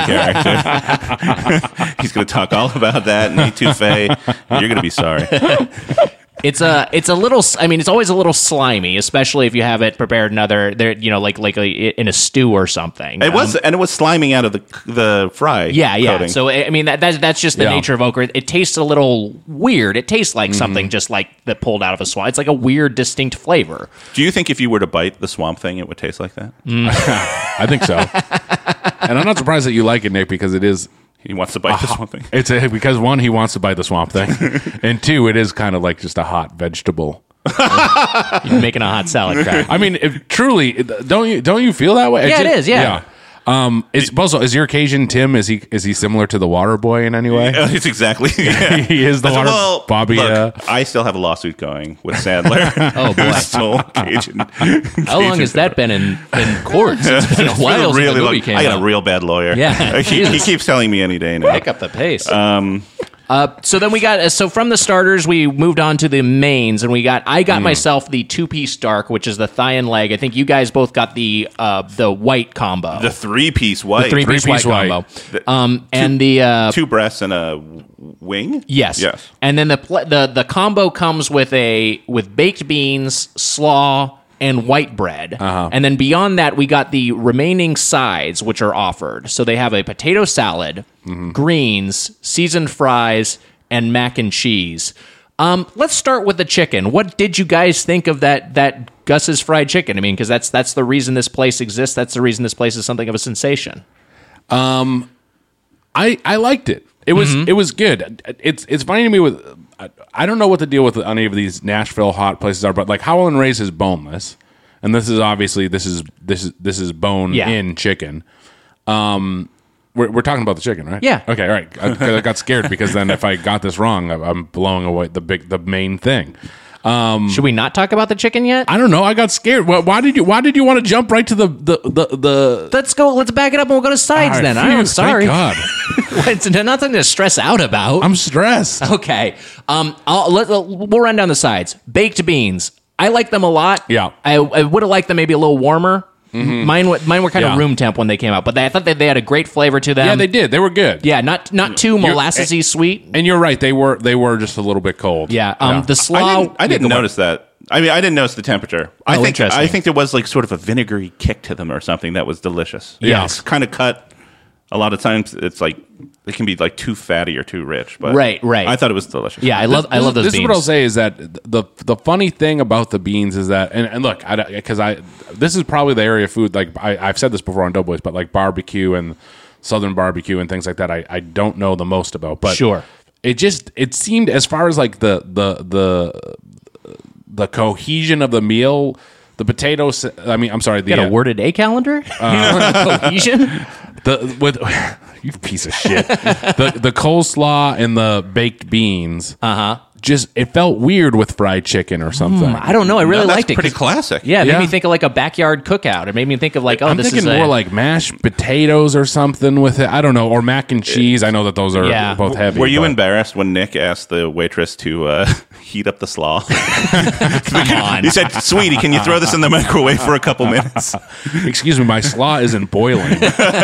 character. He's gonna talk all about that and etouffee. You're gonna be sorry. It's a, it's a little. I mean, it's always a little slimy, especially if you have it prepared in other, there, you know, like like a, in a stew or something. It was Um, and it was sliming out of the the fry. yeah, yeah. coating. So I mean, that that's, that's just the Yeah. nature of okra. It tastes a little weird. It tastes like something just like that pulled out of a swamp. It's like a weird, distinct flavor. do you think if you were to bite the swamp thing, it would taste like that? I think so, and I'm not surprised that you like it, Nick, because it is. He wants to bite the swamp thing. It's a, because one, he wants to buy the swamp thing, and two, it is kind of like just a hot vegetable. You're making a hot salad crack. I mean, if, truly, don't you don't you feel that way? Yeah, it just- is, yeah. Um, is also is your occasion Tim? Is he is he similar to the Water Boy in any way? Uh, it's exactly. Yeah. He is the I said, Water well, Bobby. Look, uh, I still have a lawsuit going with Sandler. Oh, boy. who stole Cajun. How long has that been in, in courts? It's been a while since the movie long- came I got out. a real bad lawyer. Yeah, he, he Jesus. keeps telling me any day now. Pick up the pace. Um, uh, so then we got uh, so from the starters we moved on to the mains, and we got I got myself the two piece dark, which is the thigh and leg. I think you guys both got the uh, the white combo, The three piece white, three piece white, three-piece white. combo. The- Um, and the uh, two breasts and a wing. yes, yes. and then the pl- the the combo comes with a with baked beans, slaw, and white bread. Uh-huh. And then beyond that, we got the remaining sides, which are offered. So they have a potato salad, Mm-hmm. greens, seasoned fries, and mac and cheese. Um, let's start with the chicken. What did you guys think of that that Gus's fried chicken? I mean, because that's that's the reason this place exists. That's the reason this place is something of a sensation. I I liked it. It was Mm-hmm. it was good. It's it's funny to me with I, I don't know what the deal with any of these Nashville hot places are, but like Howell and Ray's is boneless, and this is obviously this is this is this is bone Yeah. in chicken. Um, we're we're talking about the chicken, right? Yeah. Okay. All right. I, 'cause I got scared because then if I got this wrong, I- I'm blowing away the big the main thing. Should we not talk about the chicken yet? I don't know. I got scared. Why, why did you Why did you want to jump right to the the the? the Let's go. Let's back it up and we'll go to sides All right, then. phew, I'm thank sorry. God. It's nothing to stress out about. I'm stressed. Okay. Um, I'll, let, we'll run down the sides. Baked beans. I like them a lot. Yeah. I, I would have liked them maybe a little warmer. Mine, wa- mine were kind Yeah. of room temp when they came out, but they, I thought that they had a great flavor to them. Yeah, they did. They were good. Yeah, not not too molassesy sweet. And you're right. They were they were just a little bit cold. Yeah. Um, the slaw. I didn't, I yeah, didn't go on. notice that. I mean, I didn't notice the temperature. I Oh, think interesting. I think there was like sort of a vinegary kick to them or something that was delicious. Yeah. It's kind of cut. A lot of times, it's like it can be like too fatty or too rich. But Right, right. I thought it was delicious. Yeah, I love I love those this beans. is what I'll say is that the the funny thing about the beans is that and, and look, because I, I this is probably the area of food like I, I've said this before on Doughboys, but like barbecue and Southern barbecue and things like that, I, I don't know the most about. But Sure. it just it seemed as far as like the the the the cohesion of the meal. The potatoes. I mean, I'm sorry. The You got a uh, word a day calendar? Cohesion? the with you piece of shit. the the coleslaw and the baked beans. Uh huh. Just it felt weird with fried chicken or something. I don't know. I really No, that's liked it. pretty 'cause- classic. Yeah, it made Yeah. me think of like a backyard cookout. It made me think of like, oh, I'm this thinking is a, more like mashed potatoes or something with it. I don't know, or mac and cheese. I know that those are Yeah. both heavy. Were you but- embarrassed when Nick asked the waitress to uh, heat up the slaw? come on. He said, "Sweetie, can you throw this in the microwave for a couple minutes?" Excuse me, my slaw isn't boiling.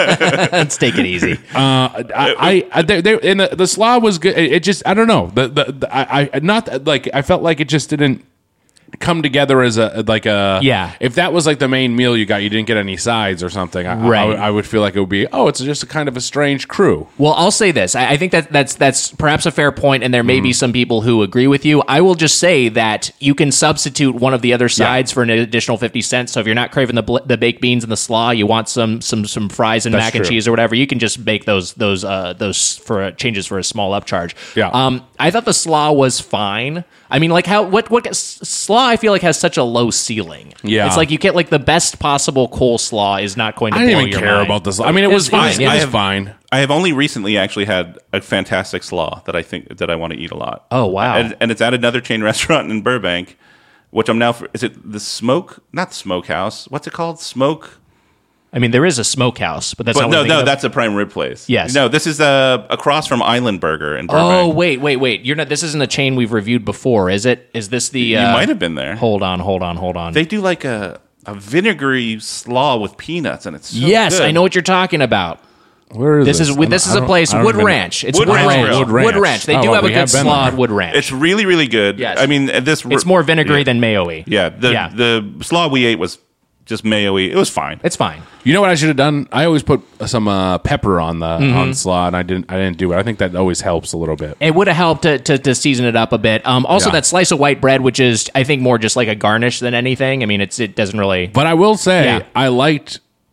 Let's take it easy. I, I, I they, they, and the, the slaw was good. It, it just, I don't know. The, the, the I, I, not like I felt like it just didn't come together as a like a Yeah. If that was like the main meal you got, you didn't get any sides or something. I, Right. I, would- I would feel like it would be. Oh, it's just a kind of a strange crew. Well, I'll say this. I, I think that that's that's perhaps a fair point, and there may Mm-hmm. be some people who agree with you. I will just say that you can substitute one of the other sides for an additional fifty cents. So if you're not craving the bl- the baked beans and the slaw, you want some some some fries and That's mac and true. cheese or whatever, you can just bake those those uh, those for uh, changes for a small upcharge. Yeah. Um, I thought the slaw was fine. I mean, like how what what s- slaw I feel like has such a low ceiling. Yeah. It's like you get like the best possible coleslaw is not going to I didn't blow even your care mind. about this. I mean, it was It's fine, fine. yeah. It I was have- fine. I have only recently actually had a fantastic slaw that I think that I want to eat a lot. Oh, wow. And, and it's at another chain restaurant in Burbank, which I'm now. Is it the smoke? Not the smokehouse. What's it called? Smoke. I mean, there is a smokehouse, but that's But not what no, I'm thinking no, of. that's a prime rib place. Yes. No, this is uh, across from Island Burger in Burbank. Oh wait, wait, wait! You're not. This isn't a chain we've reviewed before, is it? Is this the? You uh, might have been there. Hold on, hold on, hold on. They do like a a vinegary slaw with peanuts, and it's so yes, good. I know what you're talking about. Where is This this? is I this is don't- a I place. don't- I don't Wood even- Ranch. It's Wood Wood, Ranch Ranch. Grill. Wood Wood Ranch. Ranch. They Oh, do well, have a we good have been slaw there. at Wood Ranch. It's really, really good. Yes. I mean, this It's more vinegary than mayo-y. Yeah, the Yeah. the slaw we ate was just mayo-y. It was fine. It's fine. You know what I should have done? I always put some uh, pepper on the Mm-hmm. on slaw, and I didn't. I didn't do it. I think that always helps a little bit. It would have helped to, to, to season it up a bit. Um, also, Yeah. that slice of white bread, which is I think more just like a garnish than anything. I mean, it's it doesn't really. But I will say, Yeah. I liked.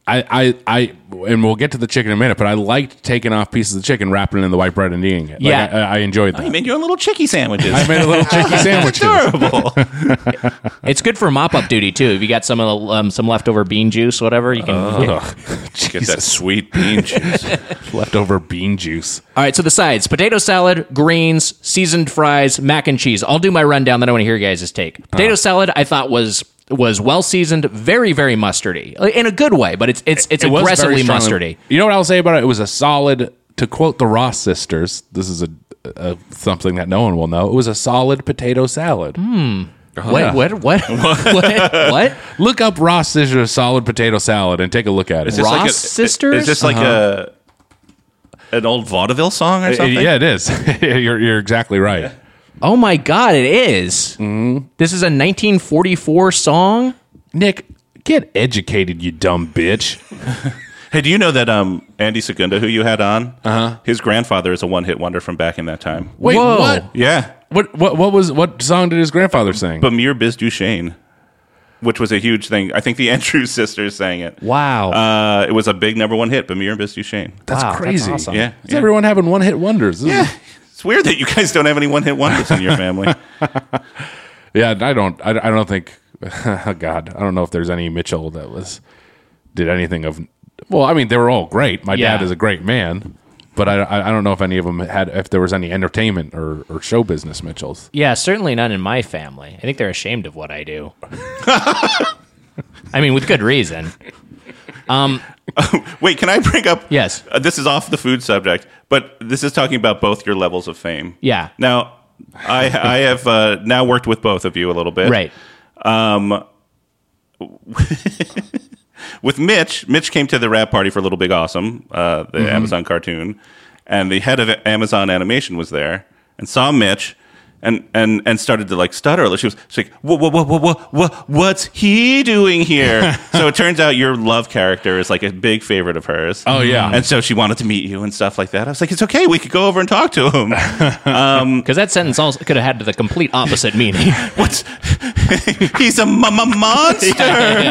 I, I, I, and we'll get to the chicken in a minute, but I liked taking off pieces of chicken, wrapping it in the white bread, and eating it. Like, Yeah. I, I enjoyed that. You made your own little chicky sandwiches. I made a little chicken sandwiches. Adorable. It's good for mop up duty too. If you got some of the, um, some leftover bean juice, whatever, you can. Ugh. Get that sweet bean juice. Leftover bean juice. All right, so the sides: potato salad, greens, seasoned fries, mac and cheese. I'll do my rundown. Then I want to hear your guys' take. Potato salad, I thought was was well seasoned, very very mustardy in a good way, but it's it's it's It was very aggressively strongly- mustardy. You know what I'll say about it? It was a solid, to quote the Ross sisters, this is a, a something that no one will know. It was a solid potato salad. What, what what what what? Look up Ross sisters solid potato salad and take a look at it. Is this Ross like a, sisters? Is this like a an old vaudeville song or It- something? yeah, it is. you're, you're exactly right. Oh my god, it is. This is a nineteen forty-four song. Nick, get educated, you dumb bitch. Hey, do you know that um, Andy Segunda, who you had on, uh-huh. his grandfather is a one-hit wonder from back in that time? Wait, Whoa. what? Yeah. What? What? What was? What song did his grandfather sing? Bamir Biz Duchesne, which was a huge thing. I think the Andrews sisters sang it. Wow. Uh, it was a big number one hit, Bamir Biz Duchesne. That's Wow, that's crazy. awesome. Yeah. Is everyone having one hit wonders? This is- Yeah. It's weird that you guys don't have any one-hit wonders in your family. yeah. I don't. I, I don't think. Oh God, I don't know if there's any Mitchell that was did anything of. Well, I mean, they were all great. My Yeah. dad is a great man, but I, I I don't know if any of them had if there was any entertainment or, or show business Mitchells. Yeah, certainly none in my family. I think they're ashamed of what I do. I mean, with good reason. Wait, can I bring up? Yes. Uh, this is off the food subject, but this is talking about both your levels of fame. Yeah. Now, I I have uh, now worked with both of you a little bit. Right. Um, with Mitch, Mitch came to the rap party for Little Big Awesome, uh, the Mm-hmm. Amazon cartoon, and the head of Amazon Animation was there and saw Mitch. And, and and started to like stutter. She was she's like, what, what, what, what, what, what, what's he doing here? So it turns out your love character is like a big favorite of hers. Oh, yeah. And so she wanted to meet you and stuff like that. I was like, it's okay. We could go over and talk to him. Because that sentence also could have had the complete opposite meaning. What's he's a m- m- monster.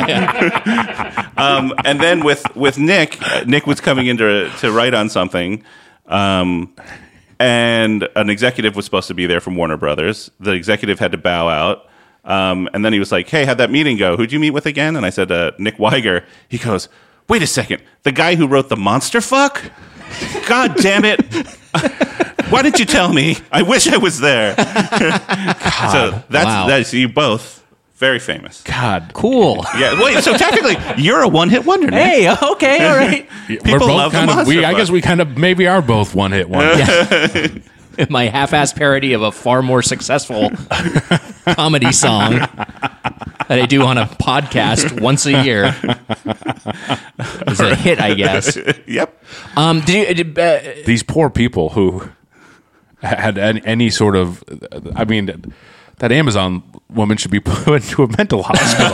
um, and then with with Nick, uh, Nick was coming in to, to write on something. Um, And an executive was supposed to be there from Warner Brothers. The executive had to bow out. Um, and then he was like, hey, how'd that meeting go? Who'd you meet with again? And I said, uh, Nick Weiger. He goes, wait a second. The guy who wrote The Monster Fuck? God damn it. Why didn't you tell me? I wish I was there. So that's, Wow. that's you both. Very famous. God, Cool. Yeah. Wait, so technically, you're a one-hit wonder, Nick. Hey, okay, all right. we're People both love the kind of. Monster We, I Fuck. guess we kind of maybe are both one hit wonders. My half-ass parody of a far more successful comedy song that I do on a podcast once a year is a hit, I guess. Yep. Um, did you? Did, uh, These poor people who had any, any sort of. I mean, that Amazon woman should be put into a mental hospital.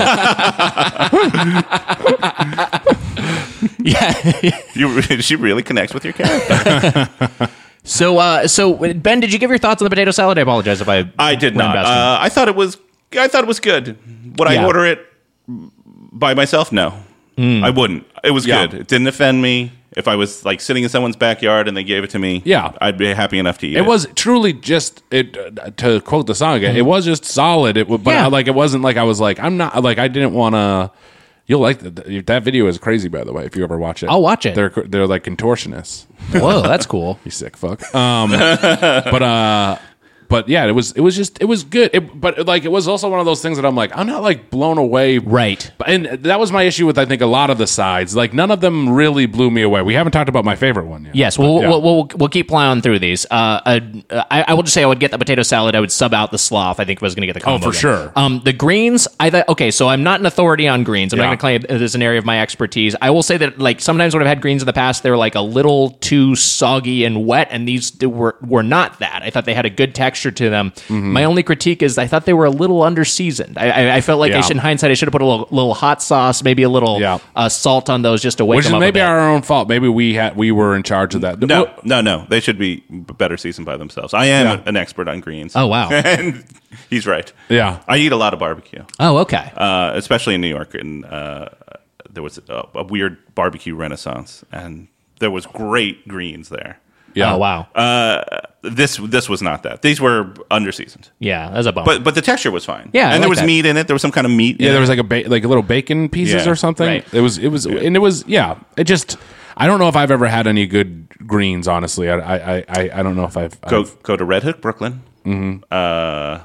yeah. You, she really connects with your character. So, uh, so Ben, did you give your thoughts on the potato salad? I apologize if I. I did not. lambasted. Uh, I thought it was. I thought it was good. Would Yeah. I order it by myself? No, I wouldn't. It was Yeah. good. It didn't offend me. If I was like sitting in someone's backyard and they gave it to me, Yeah. I'd be happy enough to eat it. It was truly just it. Uh, to quote the song again, it was just solid. It, w- but Yeah. I, like it wasn't like I was like I'm not like I didn't want to. You'll like the, that video is crazy, by the way. If you ever watch it, I'll watch it. They're they're like contortionists. Whoa, that's cool. You sick fuck. Um, but uh, but yeah, it was it was just it was good. It, but like it was also one of those things that I'm like I'm not like blown away. Right. But- And that was my issue with I think a lot of the sides. Like none of them really blew me away. We haven't talked about my favorite one yet. Yes, But, we'll, yeah. we'll, we'll we'll keep plowing through these. Uh, uh, I, I will just say I would get the potato salad. I would sub out the sloth. I think I was going to get the combo. Oh, for again. sure. Um, the greens. I thought okay. So I'm not an authority on greens. I'm Yeah. not going to claim this is an area of my expertise. I will say that like sometimes when I've had greens in the past, they're like a little too soggy and wet, and these were were not that. I thought they had a good texture to them. Mm-hmm. My only critique is I thought they were a little under seasoned. I, I, I felt like I Yeah. should, in hindsight, I should have put a little, little hot sauce, maybe a little Yeah. uh, salt on those just to wake Which them is up. maybe a bit. our own fault. Maybe we had we were in charge of that. no, no, no. They should be b- better seasoned by themselves. I am Yeah. an expert on greens. Oh, wow. And he's right. Yeah. I eat a lot of barbecue, Oh, okay. uh, especially in New York, and uh, there was a, a weird barbecue renaissance, and there was great greens there. Yeah. Oh wow. Uh, this this was not that. These were underseasoned. Yeah, that's a bummer. But but the texture was fine. Yeah, I and there like was that. meat in it. There was some kind of meat. Yeah, in there it. was like a ba- like a little bacon pieces Yeah. or something. Right. It was it was and it was yeah. It just I don't know if I've ever had any good greens. Honestly, I I I, I don't know if I've go I've, go to Red Hook, Brooklyn. Mm-hmm. Uh,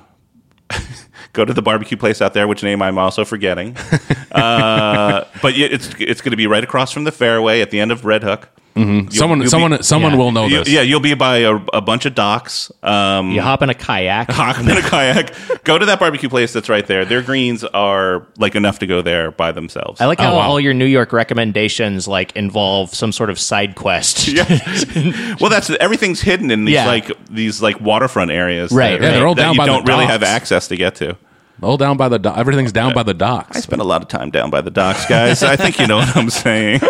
go to the barbecue place out there, which name I'm also forgetting. uh, but yeah, it's it's going to be right across from the fairway at the end of Red Hook. mm-hmm. someone you'll someone be- someone yeah. will know You- this. yeah, you'll be by a, a bunch of docks. Um, you hop in a kayak. hop in a kayak. Go to that barbecue place that's right there. Their greens are like enough to go there by themselves. I like how Oh, wow. all your New York recommendations like involve some sort of side quest. Yeah. Well, that's everything's hidden in these Yeah. like these like waterfront areas. Right, that, Yeah, they're all that down you by the don't really have docks. access to get to. All down by the do- everything's down by the docks. I spent a lot of time down by the docks, guys. I think you know what I'm saying.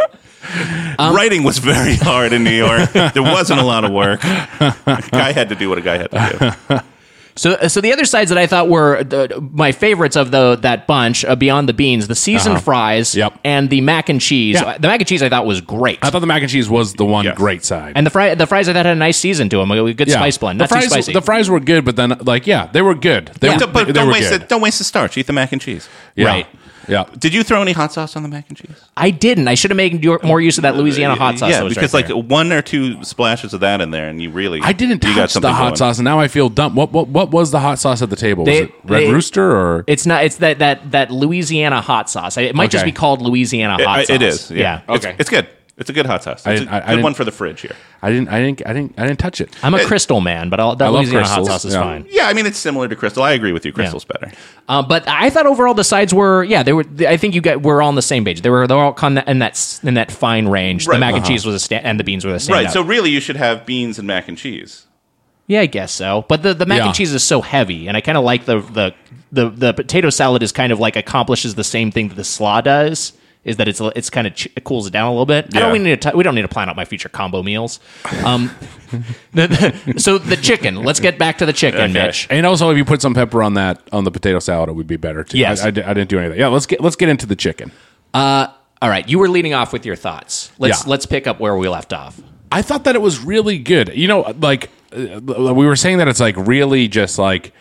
Um, Writing was very hard in New York. There wasn't a lot of work. A guy had to do what a guy had to do. So, so the other sides that I thought were the, my favorites of the that bunch, uh, beyond the beans, the seasoned Uh-huh. fries, Yep. and the mac and cheese. Yeah. The mac and cheese I thought was great, I thought the mac and cheese was the one Yes. great side. and the fry the fries I thought had a nice season to them, a good yeah. spice blend, The not fries, too spicy. the fries were good, but then like yeah, they were good. They Yeah. were, Don't- but they, don't were waste good. it. Don't waste the starch. Eat the mac and cheese. Yeah. Right. Yeah. Did you throw any hot sauce on the mac and cheese? I didn't. I should have made your- more use of that Louisiana hot sauce. Yeah, that was because right like there. one or two splashes of that in there, and you really I didn't you got touch the something hot going. sauce, and now I feel dumb. What what what was the hot sauce at the table? They- was it Red they- Rooster or? It's not. It's that that that Louisiana hot sauce. It might just Okay. be called Louisiana hot It, sauce. it is. Yeah. It's, Okay. it's good. It's a good hot sauce. I It's a didn't- I- I good didn't- one for the fridge here. I didn't. I didn't. I didn't. I didn't touch it. I'm a Crystal man, but I'll, that I love Louisiana hot Crystals, sauce is yeah. fine. Yeah, I mean it's similar to Crystal. I agree with you. Crystal's better. Uh, but I thought overall the sides were, yeah, they were. I think you got we're all on the same page. They were, they were all kind of in that s- in that fine range. The Right. mac and Uh-huh. cheese was a sta- and the beans were the same. Right. So really, you should have beans and mac and cheese. yeah, I guess so. But the, the mac Yeah. and cheese is so heavy, and I kind of like the, the the the potato salad is kind of like accomplishes the same thing that the slaw does. Is that it's it's kind of ch- it cools it down a little bit. I don't Yeah. we need to t- we don't need to plan out my future combo meals. Um, the, the, so the chicken. Let's get back to the chicken, Okay. Mitch. And also, if you put some pepper on that on the potato salad, it would be better too. Yes. I, I, di- I didn't do anything. Yeah, let's get let's get into the chicken. All right, you were leading off with your thoughts. Let's Yeah. let's pick up where we left off. I thought that it was really good. You know, like uh, we were saying that it's like really just like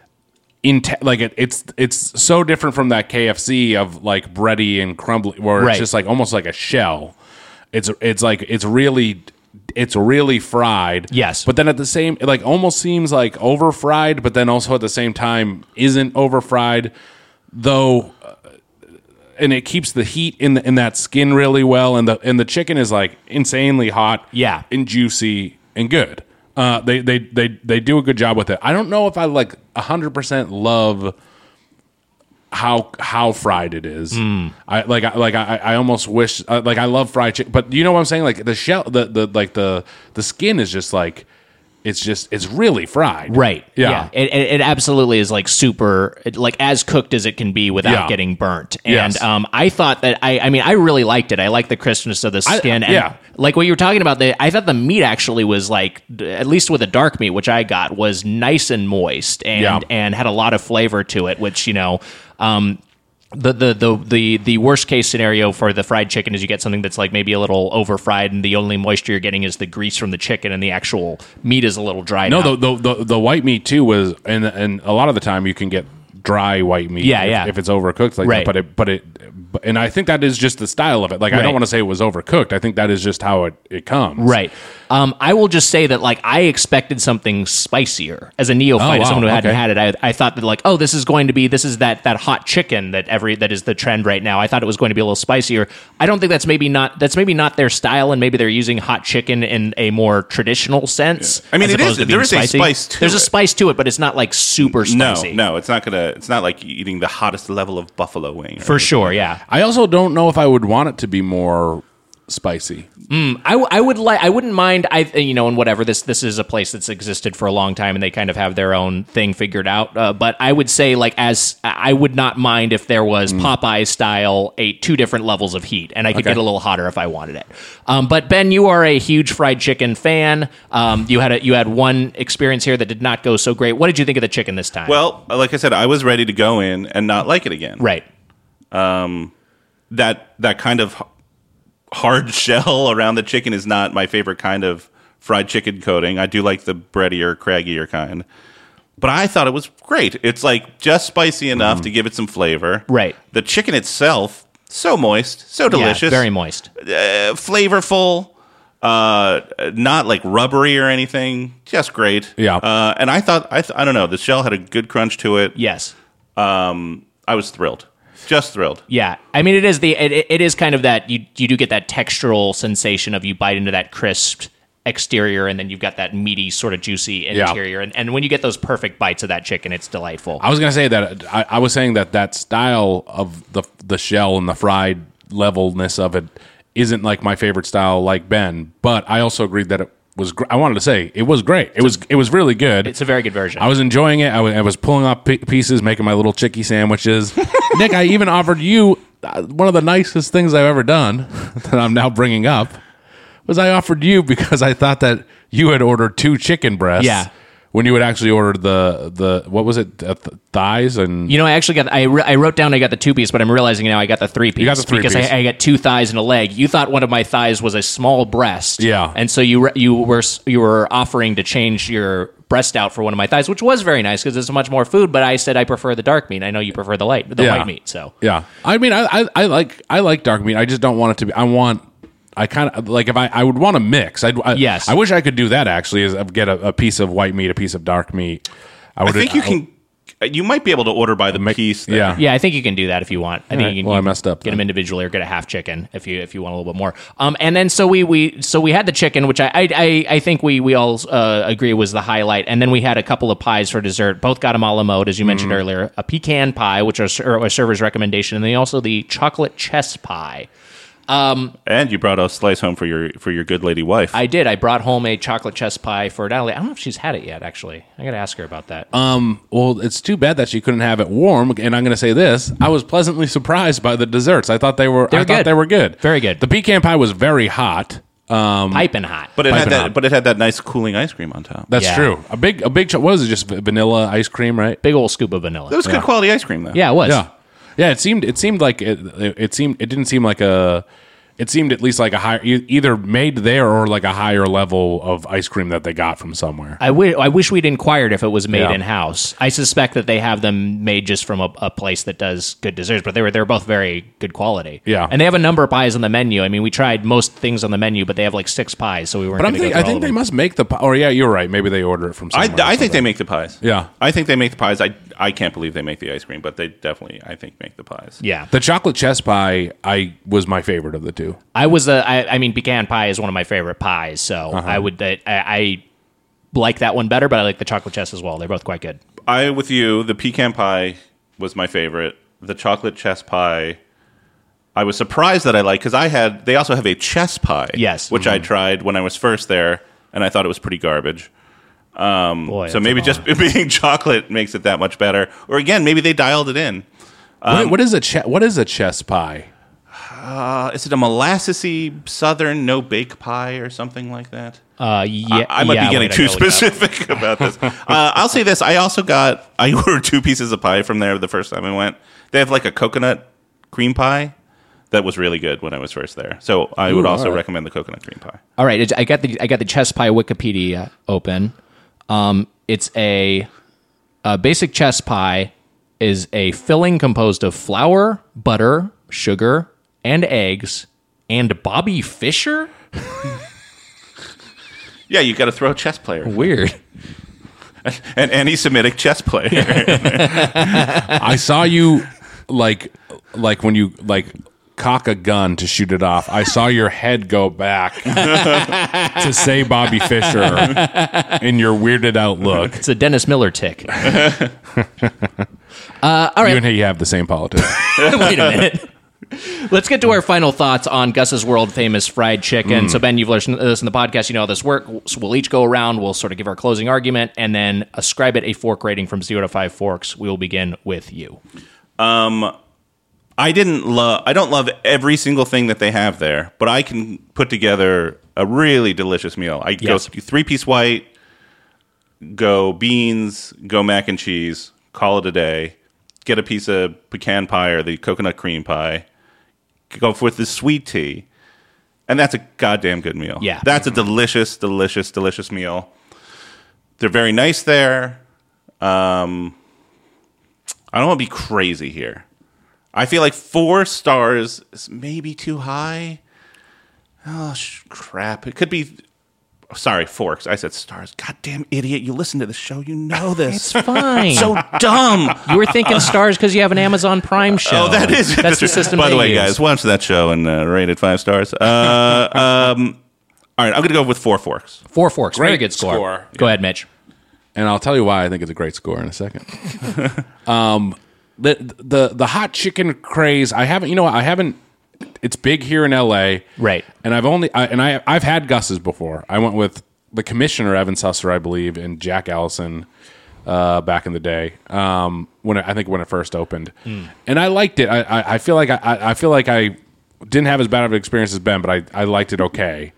in like it, it's it's so different from that K F C of like bready and crumbly, where Right. it's just like almost like a shell. It's it's like it's really it's really fried. Yes. but then at the same, it like almost seems like over fried, but then also at the same time isn't over fried, though. And it keeps the heat in the, in that skin really well, and the and the chicken is like insanely hot, Yeah. and juicy and good. Uh, they they they they do a good job with it. I don't know if I like a hundred percent love how how fried it is. Hmm. I like I like I, I almost wish uh, like I love fried chicken, but you know what I'm saying? Like the shell, the the like the the skin is just like it's just it's really fried, Right. Yeah. It, it, it absolutely is like super, it- like as cooked as it can be without Yeah. getting burnt. And Yes. um, I thought that I, I mean, I really liked it. I like the crispness of the I- skin. and yeah. Like what you were talking about, the, I thought the meat actually was like, at least with the dark meat, which I got, was nice and moist and Yeah. and had a lot of flavor to it. Which you know. Um, The, the the the the worst case scenario for the fried chicken is you get something that's like maybe a little over fried and the only moisture you're getting is the grease from the chicken and the actual meat is a little dried No, out. the, the the the white meat too was, and and a lot of the time you can get dry white meat. Yeah, if, yeah. if it's overcooked like Right. that. But it, but it, but, and I think that is just the style of it. Like I Right. don't want to say it was overcooked. I think that is just how it it comes. Right. Um, I will just say that, like, I expected something spicier as a neophyte, Oh, as someone who wow, hadn't okay. had it. I, I thought that, like, oh, this is going to be this is that that hot chicken that every that is the trend right now. I thought it was going to be a little spicier. I don't think that's maybe not that's maybe not their style, and maybe they're using hot chicken in a more traditional sense. I mean, as it is- opposed to there being is a spicy. spice to There's a it. spice to it, but it's not like super No, spicy. no, it's not gonna. It's not like eating the hottest level of buffalo wing. or for anything. sure. Yeah. I also don't know if I would want it to be more spicy. I, w- I would like I wouldn't mind I you know and whatever this this is a place that's existed for a long time and they kind of have their own thing figured out uh, but I would say like as I would not mind if there was Popeye style a two different levels of heat and I could Okay. get a little hotter if I wanted it. Um, but Ben, you are a huge fried chicken fan. Um, you had a you had one experience here that did not go so great. What did you think of the chicken this time? Well, like I said, I was ready to go in and not like it again. right. that that kind of hard shell around the chicken is not my favorite kind of fried chicken coating. I do like the breadier, craggier kind. But I thought it was great. It's like just spicy enough mm. to give it some flavor. Right. The chicken itself, so moist, so delicious. Yeah, very moist. Uh, flavorful, uh, not like rubbery or anything. Just great. Yeah. Uh, and I thought, I, th- I don't know, the shell had a good crunch to it. Yes. Um, I was thrilled. Just thrilled. Yeah. I mean, it is the it, it is kind of that, you, you do get that textural sensation of you bite into that crisp exterior, and then you've got that meaty, sort of juicy interior. Yeah. And, and when you get those perfect bites of that chicken, it's delightful. I was going to say that I, I was saying that that style of the the shell and the fried levelness of it isn't like my favorite style, like Ben. But I also agreed that it was. Gr- I wanted to say it was great. It was it was really good. It's a very good version. I was enjoying it. I, w- I was pulling up p- pieces, making my little chicky sandwiches. Nick, I even offered you uh, one of the nicest things I've ever done that I'm now bringing up. Was I offered you because I thought that you had ordered two chicken breasts. Yeah. When you had actually ordered the, the what was it, uh, th- thighs and... You know, I actually got, I, re- I wrote down I got the two piece, but I'm realizing now I got the three piece. You got the three because piece. I, I got two thighs and a leg. You thought one of my thighs was a small breast. Yeah. And so you, re- you, were, you were offering to change your breast out for one of my thighs, which was very nice because it's much more food, but I said I prefer the dark meat. I know you prefer the light, the Yeah. white meat, so... Yeah. I mean, I, I, I like I like dark meat. I just don't want it to be... I want... I kind of like if I, I would want to mix. I'd, I Yes. I wish I could do that actually. Is get a, a piece of white meat, a piece of dark meat. I, would, I think you can. You might be able to order by the make, piece. There. Yeah. Yeah, I think you can do that if you want. I think right. you can. Well, you I messed up Get then. them individually, or get a half chicken if you if you want a little bit more. Um, and then so we we so we had the chicken, which I I, I, I think we we all uh, agree was the highlight. And then we had a couple of pies for dessert. Both got them a la mode, as you mentioned Mm. earlier. A pecan pie, which is a server's recommendation, and then also the chocolate chess pie. Um, and you brought a slice home for your for your good lady wife. I did. I brought home a chocolate chess pie for Natalie. I don't know if she's had it yet. Actually, I got to ask her about that. Um. Well, it's too bad that she couldn't have it warm. And I'm going to say this: I was pleasantly surprised by the desserts. I thought they were. They were I thought good. they were good. Very good. The pecan pie was very hot. Um, Piping hot. but it had Piping that. hot. But it had that nice cooling ice cream on top. That's Yeah. true. A big, a big. Cho- what was it? Just v- vanilla ice cream, right? Big old scoop of vanilla. It was good quality ice cream though. Yeah, it was. Yeah, yeah. It seemed. It seemed like it. It, it seemed. It didn't seem like a. It seemed at least like a higher, e- either made there or like a higher level of ice cream that they got from somewhere. I, w- I wish we'd inquired if it was made Yeah. in house. I suspect that they have them made just from a, a place that does good desserts, but they were they're both very good quality. Yeah. and they have a number of pies on the menu. I mean, we tried most things on the menu, but they have like six pies, so we weren't. But I'm gonna think, go I through all think of they them. must make the pie. Or yeah, you're right. Maybe they order it from I, somewhere. or I think they something. make the pies. Yeah. I think they make the pies. I I can't believe they make the ice cream, but they definitely I think make the pies. Yeah, The chocolate chess pie, I was my favorite of the two. I was a. I, I mean, pecan pie is one of my favorite pies, so Uh-huh. I would. I, I like that one better, but I like the chocolate chess as well. They're both quite good. I with you. The pecan pie was my favorite. The chocolate chess pie, I was surprised that I liked because I had. They also have a chess pie. Yes. which I tried when I was first there, and I thought it was pretty garbage. Boy, So that's maybe a just bummer. being chocolate makes it that much better. Or again, maybe they dialed it in. what, what is a che- What is a chess pie? Uh, is it a molassesy southern no bake pie or something like that? Uh, yeah, I might yeah, be getting wait, I too gotta look it up. specific about this. Uh, I'll say this: I also got I ordered two pieces of pie from there the first time I went. They have like a coconut cream pie that was really good when I was first there. So I would Ooh, also all right. recommend the coconut cream pie. All right, it's- I got the I got the chess pie Wikipedia open. Um, it's a, a basic chess pie is a filling composed of flour, butter, sugar, and eggs, and Bobby Fischer. Yeah, you got to throw a chess player, Weird. an anti-Semitic chess player. I saw you like like when you like cock a gun to shoot it off. I saw your head go back to say Bobby Fischer in your weirded out look. It's a Dennis Miller tick. uh, all right, You and he have the same politics. wait a minute. Let's get to our final thoughts on Gus's world famous fried chicken. So, Ben, you've listened to this in the podcast. You know how this works. So we'll each go around. We'll sort of give our closing argument and then ascribe it a fork rating from zero to five forks. We will begin with you. I didn't love. I don't love every single thing that they have there, but I can put together a really delicious meal. I Yes. go three piece white, go beans, go mac and cheese, call it a day. Get a piece of pecan pie or the coconut cream pie. go with the sweet tea, and that's a goddamn good meal. Yeah. That's a delicious, delicious, delicious meal. They're very nice there. Um, I don't want to be crazy here. I feel like four stars is maybe too high. Oh, sh- crap. It could be... Sorry, Forks. I said stars. Goddamn idiot. You listen to the show. You know this. It's fine. So dumb. You were thinking stars because you have an Amazon Prime show. Oh, that is... That's the system By the they way, use. guys, watch that show and uh, rate it five stars. Uh, um, all right, I'm going to go with four Forks. Four Forks. Very Great good score. score. Go ahead, Mitch. And I'll tell you why I think it's a great score in a second. um, the the the hot chicken craze. I haven't. You know, what, I haven't. It's big here in L A, Right. And I've only I, and I I've had Gus's before. I went with the commissioner Evan Susser, I believe, and Jack Allison uh, back in the day. Um, when it, I think when it first opened, mm. and I liked it. I I, I feel like I, I feel like I didn't have as bad of an experience as Ben, but I I liked it okay.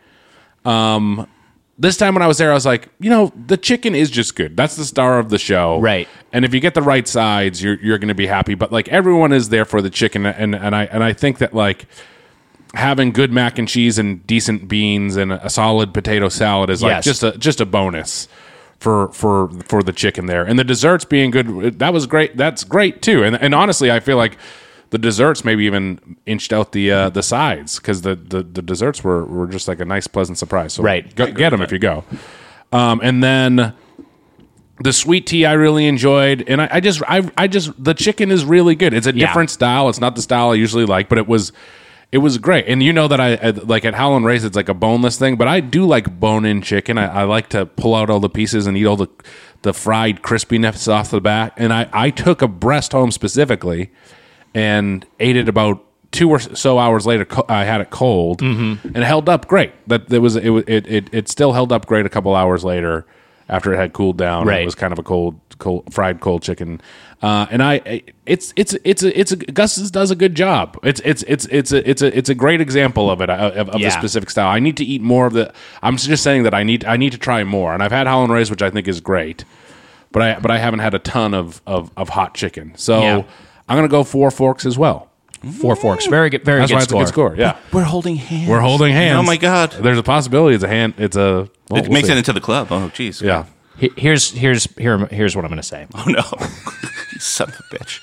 Um. This time when I was there, I was like, you know, the chicken is just good. That's the star of the show. Right. And if you get the right sides, you're you're going to be happy. But, like, everyone is there for the chicken. And, and I and I think that, like, having good mac and cheese and decent beans and a solid potato salad is, like, Yes. just a just a bonus for for for the chicken there. And the desserts being good, that was great. That's great, too. And and honestly, I feel like the desserts maybe even inched out the uh, the sides because the, the, the desserts were, were just like a nice, pleasant surprise. So Right. go, get them if you go. Um, and then the sweet tea I really enjoyed, and I, I just I I just the chicken is really good. It's a Yeah. different style. It's not the style I usually like, but it was it was great. And you know that I, I like at Howlin' Race, it's like a boneless thing, but I do like bone-in chicken. I, I like to pull out all the pieces and eat all the the fried crispiness off the back. And I I took a breast home specifically and ate it about two or so hours later. Co- I had it cold, mm-hmm. and it held up great. That there was it, it it it still held up great a couple hours later after it had cooled down. Right. It was kind of a cold, cold fried cold chicken, uh, and I it's it's it's a, it's a Gus's does a good job. It's it's it's it's a it's a it's a great example of it of, of Yeah. the specific style. I need to eat more of the. I'm just saying that I need I need to try more, and I've had Howlin' Race, which I think is great, but I but I haven't had a ton of of, of hot chicken. So. Yeah. I'm going to go four Forks as well. Four Forks. Very good. Very That's good why it's score. a good score. Yeah, We're holding hands. we're holding hands. Oh, my God. There's a possibility it's a hand. It's a. Well, It we'll makes see. it into the club. Oh, jeez. Yeah. He- Here's here's here here's what I'm going to say. Oh, no. You son of a bitch.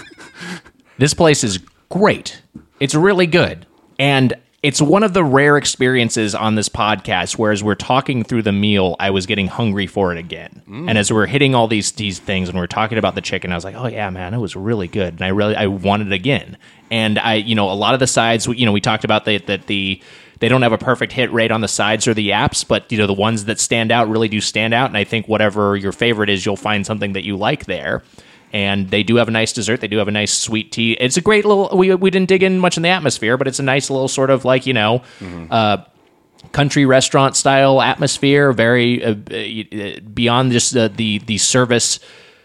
This place is great. It's really good. And it's one of the rare experiences on this podcast where as we're talking through the meal, I was getting hungry for it again. Mm. And as we're hitting all these these things and we're talking about the chicken, I was like, oh yeah, man, it was really good. And I really I wanted it again. And I, you know, a lot of the sides, you know, we talked about the, that the they don't have a perfect hit rate on the sides or the apps, but you know, the ones that stand out really do stand out. And I think whatever your favorite is, you'll find something that you like there. And they do have a nice dessert. They do have a nice sweet tea. It's a great little. We we didn't dig in much in the atmosphere, but it's a nice little sort of like you know, mm-hmm. uh, country restaurant style atmosphere. Very uh, uh, beyond just the the the service.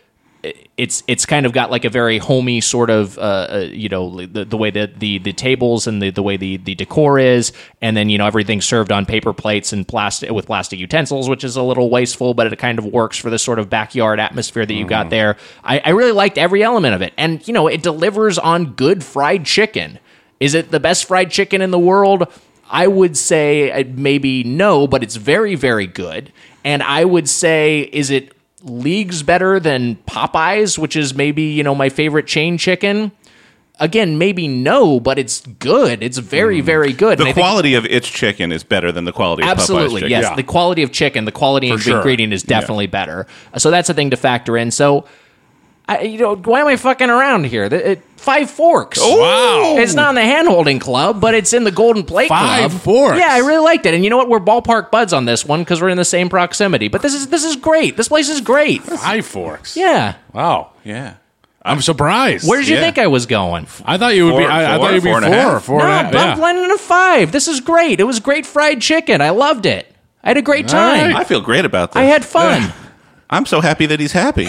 It's it's kind of got like a very homey sort of uh, uh, you know the the way that the the tables and the, the way the, the decor is, and then you know everything's served on paper plates and plastic with plastic utensils, which is a little wasteful, but it kind of works for this sort of backyard atmosphere that you got there. I, I really liked every element of it, and you know it delivers on good fried chicken. Is it the best fried chicken in the world? I would say maybe no, but it's very very good, and I would say is it leagues better than Popeyes, which is maybe, you know, my favorite chain chicken? Again, maybe no, but it's good. It's very, very good. The And I think- quality of its chicken is better than the quality of Popeye's Absolutely, chicken. yes. Yeah. The quality of chicken, the quality of sure. ingredient is definitely better. So that's a thing to factor in. So, I, you know, why am I fucking around here? The, it, Five Forks. Wow. It's not in the hand-holding club, but it's in the Golden Plate Five Club. Forks. Yeah, I really liked it. And you know what? We're ballpark buds on this one because we're in the same proximity. But this is this is great. This place is great. Five Forks. Yeah. Wow. Yeah. I'm surprised. Where did you Yeah. think I was going? I thought you would be. Four- I, I four- thought you'd be four and a four. half. Four No, and a half. I'm Yeah. planning a five. This is great. It was great fried chicken. I loved it. I had a great time. I feel great about this. I had fun. I'm so happy that he's happy.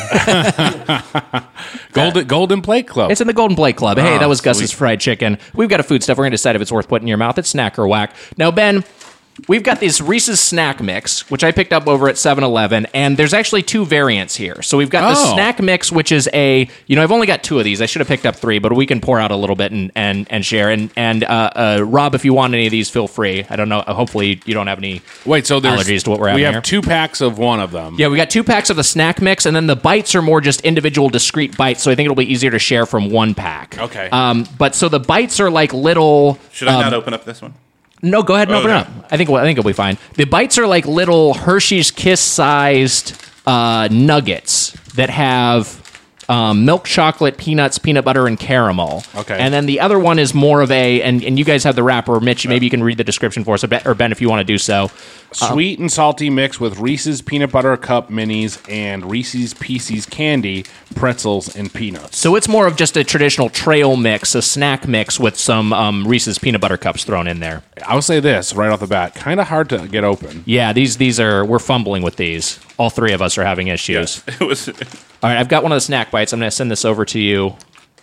Golden Golden Plate Club. It's in the Golden Plate Club. Hey, Oh, that was Gus's sweet. fried chicken. We've got a food stuff. We're going to decide if it's worth putting in your mouth. It's snack or whack. Now, Ben, we've got this Reese's Snack Mix, which I picked up over at seven eleven, and there's actually two variants here. So we've got the Oh. Snack Mix, which is a, you know, I've only got two of these. I should have picked up three, but we can pour out a little bit and and, and share. And and uh, uh, Rob, if you want any of these, feel free. I don't know. Hopefully, you don't have any. Wait, so there's allergies to what we're we having have here. two packs of one of them. Yeah, we got two packs of the Snack Mix, and then the bites are more just individual, discrete bites. So I think it'll be easier to share from one pack. Okay. Um, but so the bites are like little. Should I um, not open up this one? No, go ahead and open it Okay. up. I think I think it'll be fine. The bites are like little Hershey's Kiss sized uh, nuggets that have um, milk chocolate, peanuts, peanut butter, and caramel. Okay. And then the other one is more of a, and, and you guys have the wrapper. Mitch, maybe you can read the description for us, or Ben, or Ben if you want to do so. Sweet and salty mix with Reese's Peanut Butter Cup Minis and Reese's Pieces candy, pretzels, and peanuts. So it's more of just a traditional trail mix, a snack mix with some um, Reese's peanut butter cups thrown in there. I will say this right off the bat, kind of hard to get open. Yeah, these these are, we're fumbling with these. All three of us are having issues. It was. All right, I've got one of the snack bites. I'm going to send this over to you,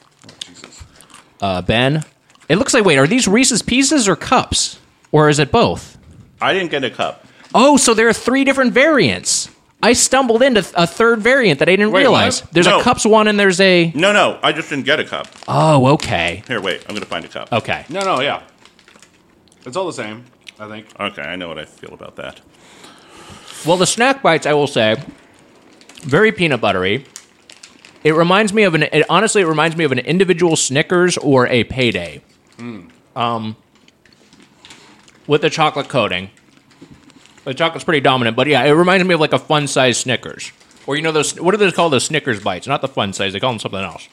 uh, Ben. It looks like, wait, are these Reese's Pieces or cups? Or is it both? I didn't get a cup. Oh, so there are three different variants. I stumbled into a third variant that I didn't Wait, realize. what? There's No. a cups one and there's a... No, no, I just didn't get a cup. Oh, okay. Here, wait. I'm gonna find a cup. Okay. No, no, yeah. It's all the same, I think. Okay, I know what I feel about that. Well, the snack bites, I will say, very peanut buttery. It reminds me of an. It, honestly, it reminds me of an individual Snickers or a Payday, um, with the chocolate coating. The chocolate's pretty dominant, but yeah, it reminds me of like a fun size Snickers, or you know those. What are they called? Those Snickers bites, not the fun size. They call them something else.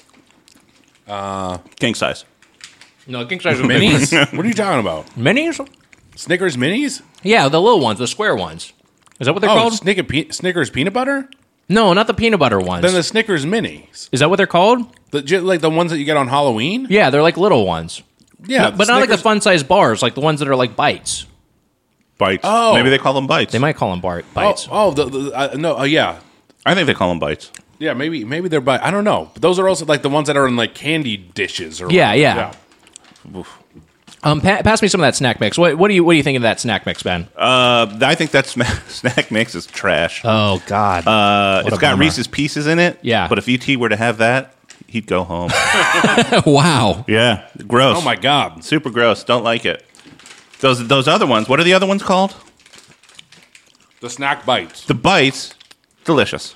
King size. No, king size are minis. Minis? What are you talking about? Minis? Snickers Minis? Yeah, the little ones, the square ones. Is that what they're Oh, called? Snicker pe- Snickers peanut butter? No, not the peanut butter ones. Then the Snickers Minis. Is that what they're called? The, j- like the ones that you get on Halloween? Yeah, they're like little ones. Yeah. But not like the Snickers- fun size bars, like the ones that are like bites. Bites. Oh. Maybe they call them bites. They might call them bar- Oh, bites. oh the, the, uh, no, uh, yeah. I think they call them bites. Yeah, maybe maybe they're by I don't know. But those are also like the ones that are in like candy dishes or Yeah, whatever. yeah. Um, pa- pass me some of that snack mix. What, what do you what do you think of that snack mix, Ben? Uh, I think that sma- snack mix is trash. Oh God. Uh, it's a got bummer. Reese's Pieces in it. Yeah. But if E T were to have that, he'd go home. Wow. Yeah. Gross. Oh my god. Super gross. Don't like it. Those those other ones. What are the other ones called? The snack bites. The bites. Delicious.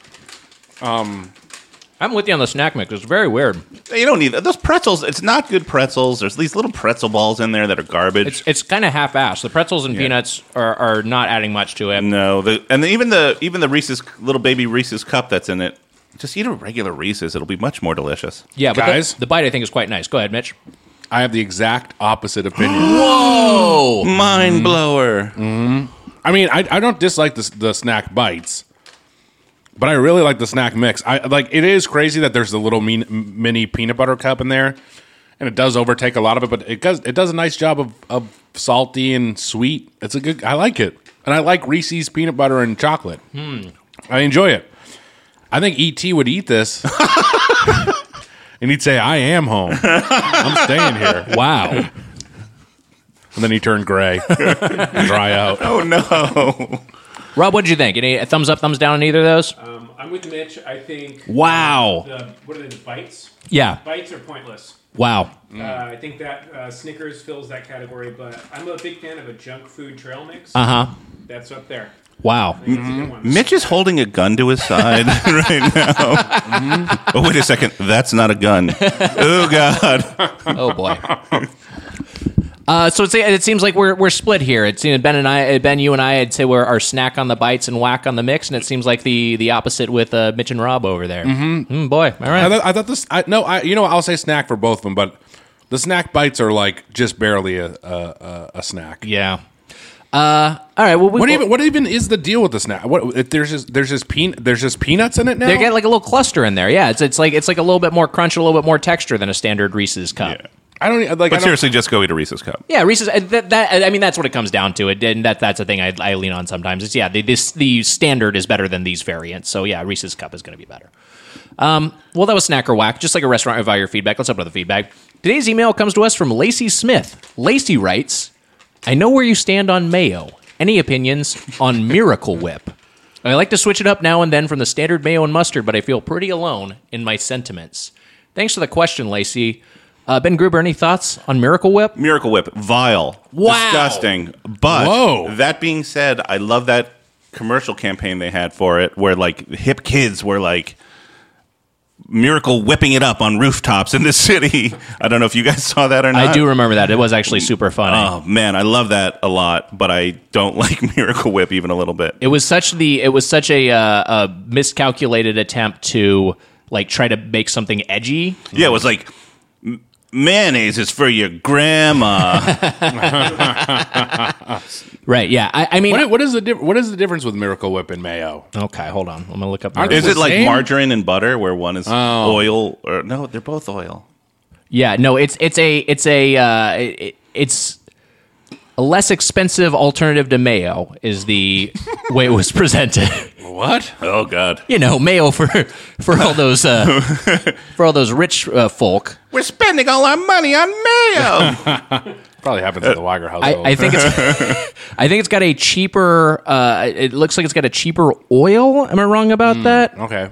I'm with you on the snack mix. It's very weird. You don't need those pretzels. It's not good pretzels. There's these little pretzel balls in there that are garbage. It's it's kind of half-assed. The pretzels and peanuts are, are not adding much to it. no, the, and the, even the even the Reese's little baby Reese's cup that's in it. Just eat a regular Reese's. It'll be much more delicious. Yeah, but Guys? the, the bite I think is quite nice. Go ahead, Mitch. I have the exact opposite opinion. Whoa. Mind blower. I mean, I, I don't dislike the, the snack bites, but I really like the snack mix. I like it is crazy that there's a little mean, mini peanut butter cup in there, and it does overtake a lot of it. But it does it does a nice job of, of salty and sweet. It's a good. I like it, and I like Reese's peanut butter and chocolate. I enjoy it. I think E T would eat this, and he'd say, "I am home. I'm staying here." Wow. And then he turned gray, dry out. Oh no. Rob, what did you think? Any thumbs up, thumbs down on either of those? Um, I'm with Mitch. I think. Wow. The, what are they? The bites? Yeah. Bites are pointless. Wow. Uh, I think that uh, Snickers fills that category, but I'm a big fan of a junk food trail mix. Uh huh. That's up there. Wow. I think it's a good one. Mitch is holding a gun to his side right now. Oh, wait a second. That's not a gun. Oh, God. Oh boy. Uh, so it's, it seems like we're we're split here. It seems Ben and I, Ben, you and I, I'd say we're our snack on the bites and whack on the mix, and it seems like the the opposite with uh, Mitch and Rob over there. Mm-hmm. Mm, boy, all I right. thought, I thought this. I, no, I you know I'll say snack for both of them, but the snack bites are like just barely a a, a, a snack. Yeah. Uh, all right. Well, we, What even what even is the deal with the snack? What if there's just there's just peanut there's just peanuts in it now? they get like a little cluster in there. Yeah, it's it's like it's like a little bit more crunch, a little bit more texture than a standard Reese's cup. Yeah. I don't like. But I don't, seriously, just go eat a Reese's cup. Yeah, Reese's. uh, That, that I mean, that's what it comes down to. It and that that's a thing I, I lean on sometimes. It's yeah, the, this the standard is better than these variants. So yeah, Reese's cup is going to be better. Um, well, that was Snack or Whack, just like a restaurant review your feedback. Let's open up the feedback. Today's email comes to us from Lacey Smith. Lacey writes, I know where you stand on mayo. Any opinions on Miracle Whip? I like to switch it up now and then from the standard mayo and mustard, but I feel pretty alone in my sentiments. Thanks for the question, Lacey. Uh, Ben Gruber, any thoughts on Miracle Whip? Miracle Whip, vile, Wow. disgusting. But Whoa. that being said, I love that commercial campaign they had for it, where like hip kids were like Miracle whipping it up on rooftops in the city. I don't know if you guys saw that or not. I do remember that. It was actually super funny. Oh man, I love that a lot, but I don't like Miracle Whip even a little bit. It was such the it was such a, uh, a miscalculated attempt to like try to make something edgy. Yeah, it was like "M- mayonnaise is for your grandma. Right? Yeah. I, I mean, What, what is the diff- what is the difference with Miracle Whip and mayo? okay, hold on. I'm gonna look up. Aren't Miracle Is it the like same? margarine and butter, where one is Oh. oil? Or no, they're both oil. Yeah, no, it's it's a it's a uh, it, it's a less expensive alternative to mayo is the way it was presented. What? Oh god, You know, mayo for for all those uh, for all those rich uh, folk. we're spending all our money on mayo. Probably happens at the Weiger I, household. I think it's I think it's got a cheaper. Uh, it looks like it's got a cheaper oil. Am I wrong about that? okay.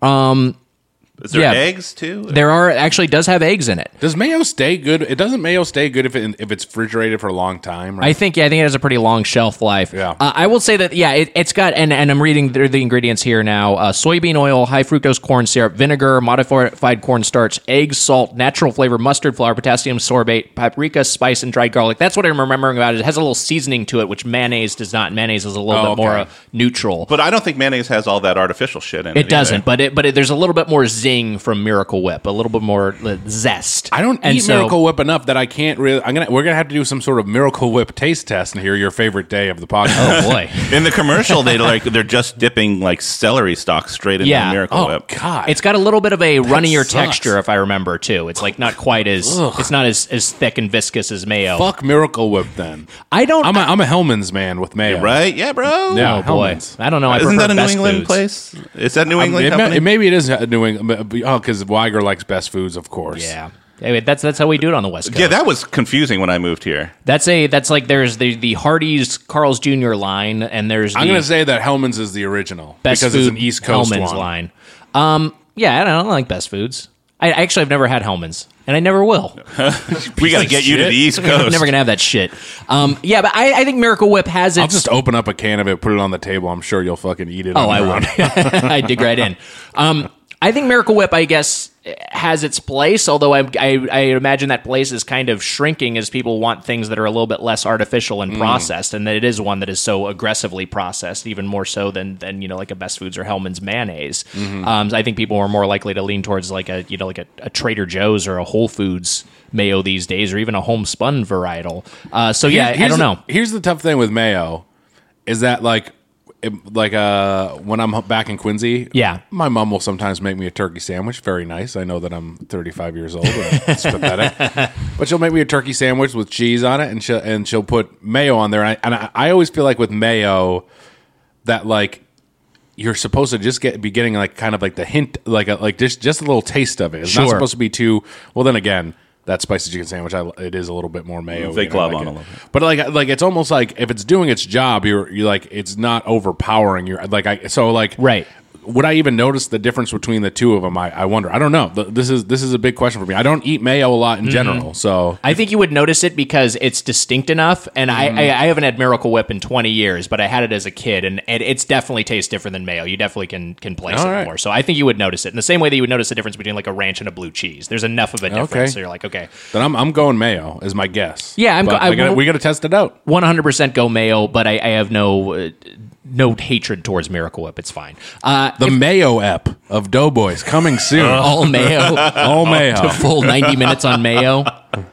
Is there Yeah. eggs too? There are actually does have eggs in it. Does mayo stay good? It doesn't mayo stay good if it, if it's refrigerated for a long time, right? I think yeah, I think it has a pretty long shelf life. Yeah. uh, I will say that yeah, it, it's got and, and I'm reading the, the ingredients here now: uh, soybean oil, high fructose corn syrup, vinegar, modified cornstarch, eggs, salt, natural flavor, mustard flour, potassium sorbate, paprika, spice, and dried garlic. That's what I'm remembering about it. It has a little seasoning to it, which mayonnaise does not. Mayonnaise is a little Oh, bit more okay. uh, neutral. But I don't think mayonnaise has all that artificial shit in it. It doesn't, either. but it but it, there's a little bit more zing from Miracle Whip, a little bit more uh, zest. I don't And eat so- Miracle Whip enough that I can't really. I'm gonna. We're gonna have to do some sort of Miracle Whip taste test and hear your favorite day of the podcast. Oh boy. In the commercial, they like they're just dipping like celery stalks straight into Yeah. the Miracle Oh Whip. God! It's got a little bit of a runnier sucks. texture, if I remember, too. It's like not quite as it's not as, as thick and viscous as mayo. fuck Miracle Whip then. I don't. I'm a, I'm a Hellman's man with mayo. Right? Yeah, bro. Yeah. oh boy, Hellmann's. I don't know. I Isn't prefer that a New Best England Foods. place? Is that New Um, England it, may- company? it- maybe it is a New England. but- Oh, because Weiger likes Best Foods, of course. Yeah, Anyway, that's that's how we do it on the West Coast. Yeah, that was confusing when I moved here. That's a that's like there's the the Hardee's Carl's Junior line, and there's the I'm going to say that Hellman's is the original Best because Food it's an East Coast Hellman's one. line. Um, yeah, I don't, I like Best Foods. I actually I've never had Hellman's, and I never will. We got to get you to the East I'm Coast. never gonna have that shit. Um, yeah, but I, I think Miracle Whip has its. I'll just open up a can of it, put it on the table. I'm sure you'll fucking eat it. Oh, on I your would. own. I dig right in. Um, I think Miracle Whip, I guess, has its place, although I, I, I imagine that place is kind of shrinking as people want things that are a little bit less artificial and processed, and that it is one that is so aggressively processed, even more so than, than you know, like a Best Foods or Hellman's mayonnaise. Um, I think people are more likely to lean towards like a, you know, like a, a Trader Joe's or a Whole Foods mayo these days, or even a homespun varietal. Uh, so yeah, Here's- I here's don't the- know. Here's the tough thing with mayo, is that like, it- like uh, when I'm back in Quincy, Yeah. my mom will sometimes make me a turkey sandwich. Very nice. I know that I'm thirty-five years old. And it's pathetic, but she'll make me a turkey sandwich with cheese on it, and she'll and she'll put mayo on there. And I, and I, I always feel like with mayo, that like you're supposed to just get be getting like kind of like the hint, like a, like just just a little taste of it. It's not Sure. supposed to be too. Well, then again. That spicy chicken sandwich, I, it is a little bit more mayo. They and I glob like on it. a little bit. But like, like it's almost like if it's doing its job, you're you like it's not overpowering. You're like I so like Right. Would I even notice the difference between the two of them? I, I wonder. I don't know. Th- This is this is a big question for me. I don't eat mayo a lot in general, so I think you would notice it because it's distinct enough. And I, I, I haven't had Miracle Whip in twenty years, but I had it as a kid, and it, it's definitely tastes different than mayo. You definitely can can place All it right. more. So I think you would notice it in the same way that you would notice the difference between like a ranch and a blue cheese. There's enough of a difference, Okay. so you're like, okay, then I'm I'm going mayo is my guess. Yeah, I'm But go- I I gotta, will- we got to test it out. one hundred percent go mayo. But I, I have no uh, no hatred towards Miracle Whip. It's fine. Uh, The mayo app of Doughboys coming soon. all mayo, All mayo. to full ninety minutes on mayo.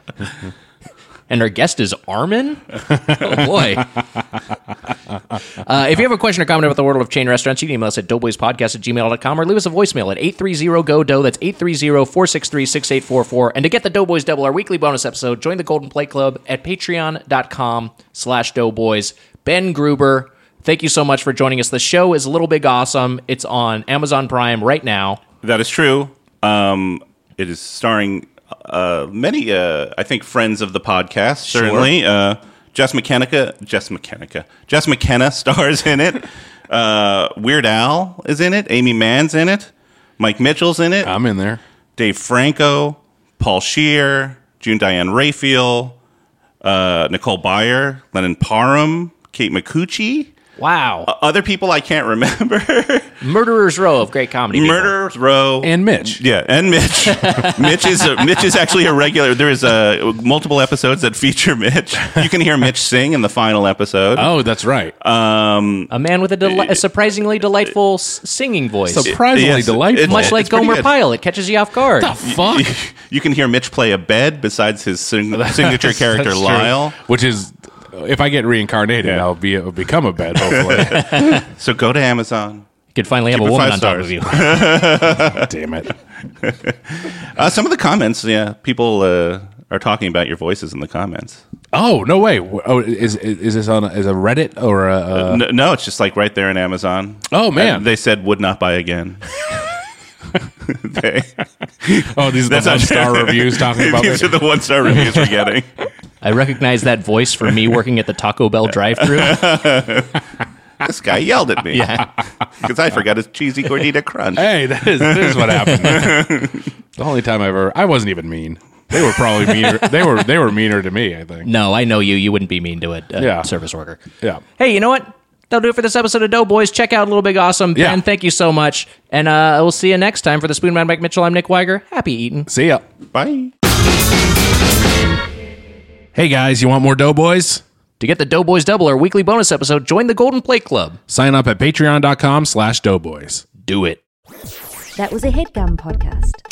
And our guest is Armin? Oh, boy. Uh, if you have a question or comment about the world of chain restaurants, you can email us at doughboyspodcast at gmail dot com or leave us a voicemail at eight three zero G O D O. That's eight three zero, four six three, six eight four four. And to get the Doughboys Double, our weekly bonus episode, join the Golden Plate Club at patreon.com slash doughboys. Ben Gruber, thank you so much for joining us. The show is Little Big Awesome. It's on Amazon Prime right now. That is true. Um, it is starring uh, many, uh, I think, friends of the podcast. Certainly, uh, Jess McKenna, Jess McKenna, Jess McKenna stars in it. Uh, Weird Al is in it. Amy Mann's in it. Mike Mitchell's in it. I'm in there. Dave Franco, Paul Scheer, June Diane Raphael, uh, Nicole Byer, Lennon Parham, Kate McCucci. Wow. Uh, other people I can't remember. Murderer's Row of great comedy. people. Murderer's Row. And Mitch. Yeah, and Mitch. Mitch is a, Mitch is actually a regular. There is a multiple episodes that feature Mitch. You can hear Mitch sing in the final episode. Oh, that's right. Um, A man with a, deli- a surprisingly delightful s- singing voice. Surprisingly Yes, delightful. it's- Much like it's pretty Gomer good. Pyle, it catches you off guard. the fuck? You can hear Mitch play a bed besides his sing- signature character That's true. Lyle. Which is, if I get reincarnated, Yeah. I'll be I'll become a bed, hopefully. So go to Amazon. You could finally have Keep a it woman five on top stars. of you. Damn it. Uh, some of the comments, yeah, people uh, are talking about your voices in the comments. Oh, no way. Oh, is is this on a, is a Reddit or a... Uh, no, no, it's just like right there in Amazon. Oh, man. And they said would not buy again. they, oh, these are the one-star reviews talking about These it? are the one star reviews we're getting. I recognize that voice from me working at the Taco Bell drive-thru. This guy yelled at me. Yeah. Because I forgot his cheesy gordita crunch. Hey, that is, that is what happened. The only time I ever... I wasn't even mean. They were probably meaner. They were they were meaner to me, I think. No, I know you. You wouldn't be mean to a, a Yeah. service worker. Yeah. Hey, you know what? That'll do it for this episode of Doughboys. Check out Little Big Awesome. Yeah. Ben, thank you so much. And uh, we'll see you next time. For the Spoon Man, Mike Mitchell, I'm Nick Weiger. Happy eating. See ya. Bye. Hey, guys, you want more Doughboys? To get the Doughboys Double, our weekly bonus episode, join the Golden Plate Club. Sign up at patreon.com slash doughboys. Do it. That was a HeadGum podcast.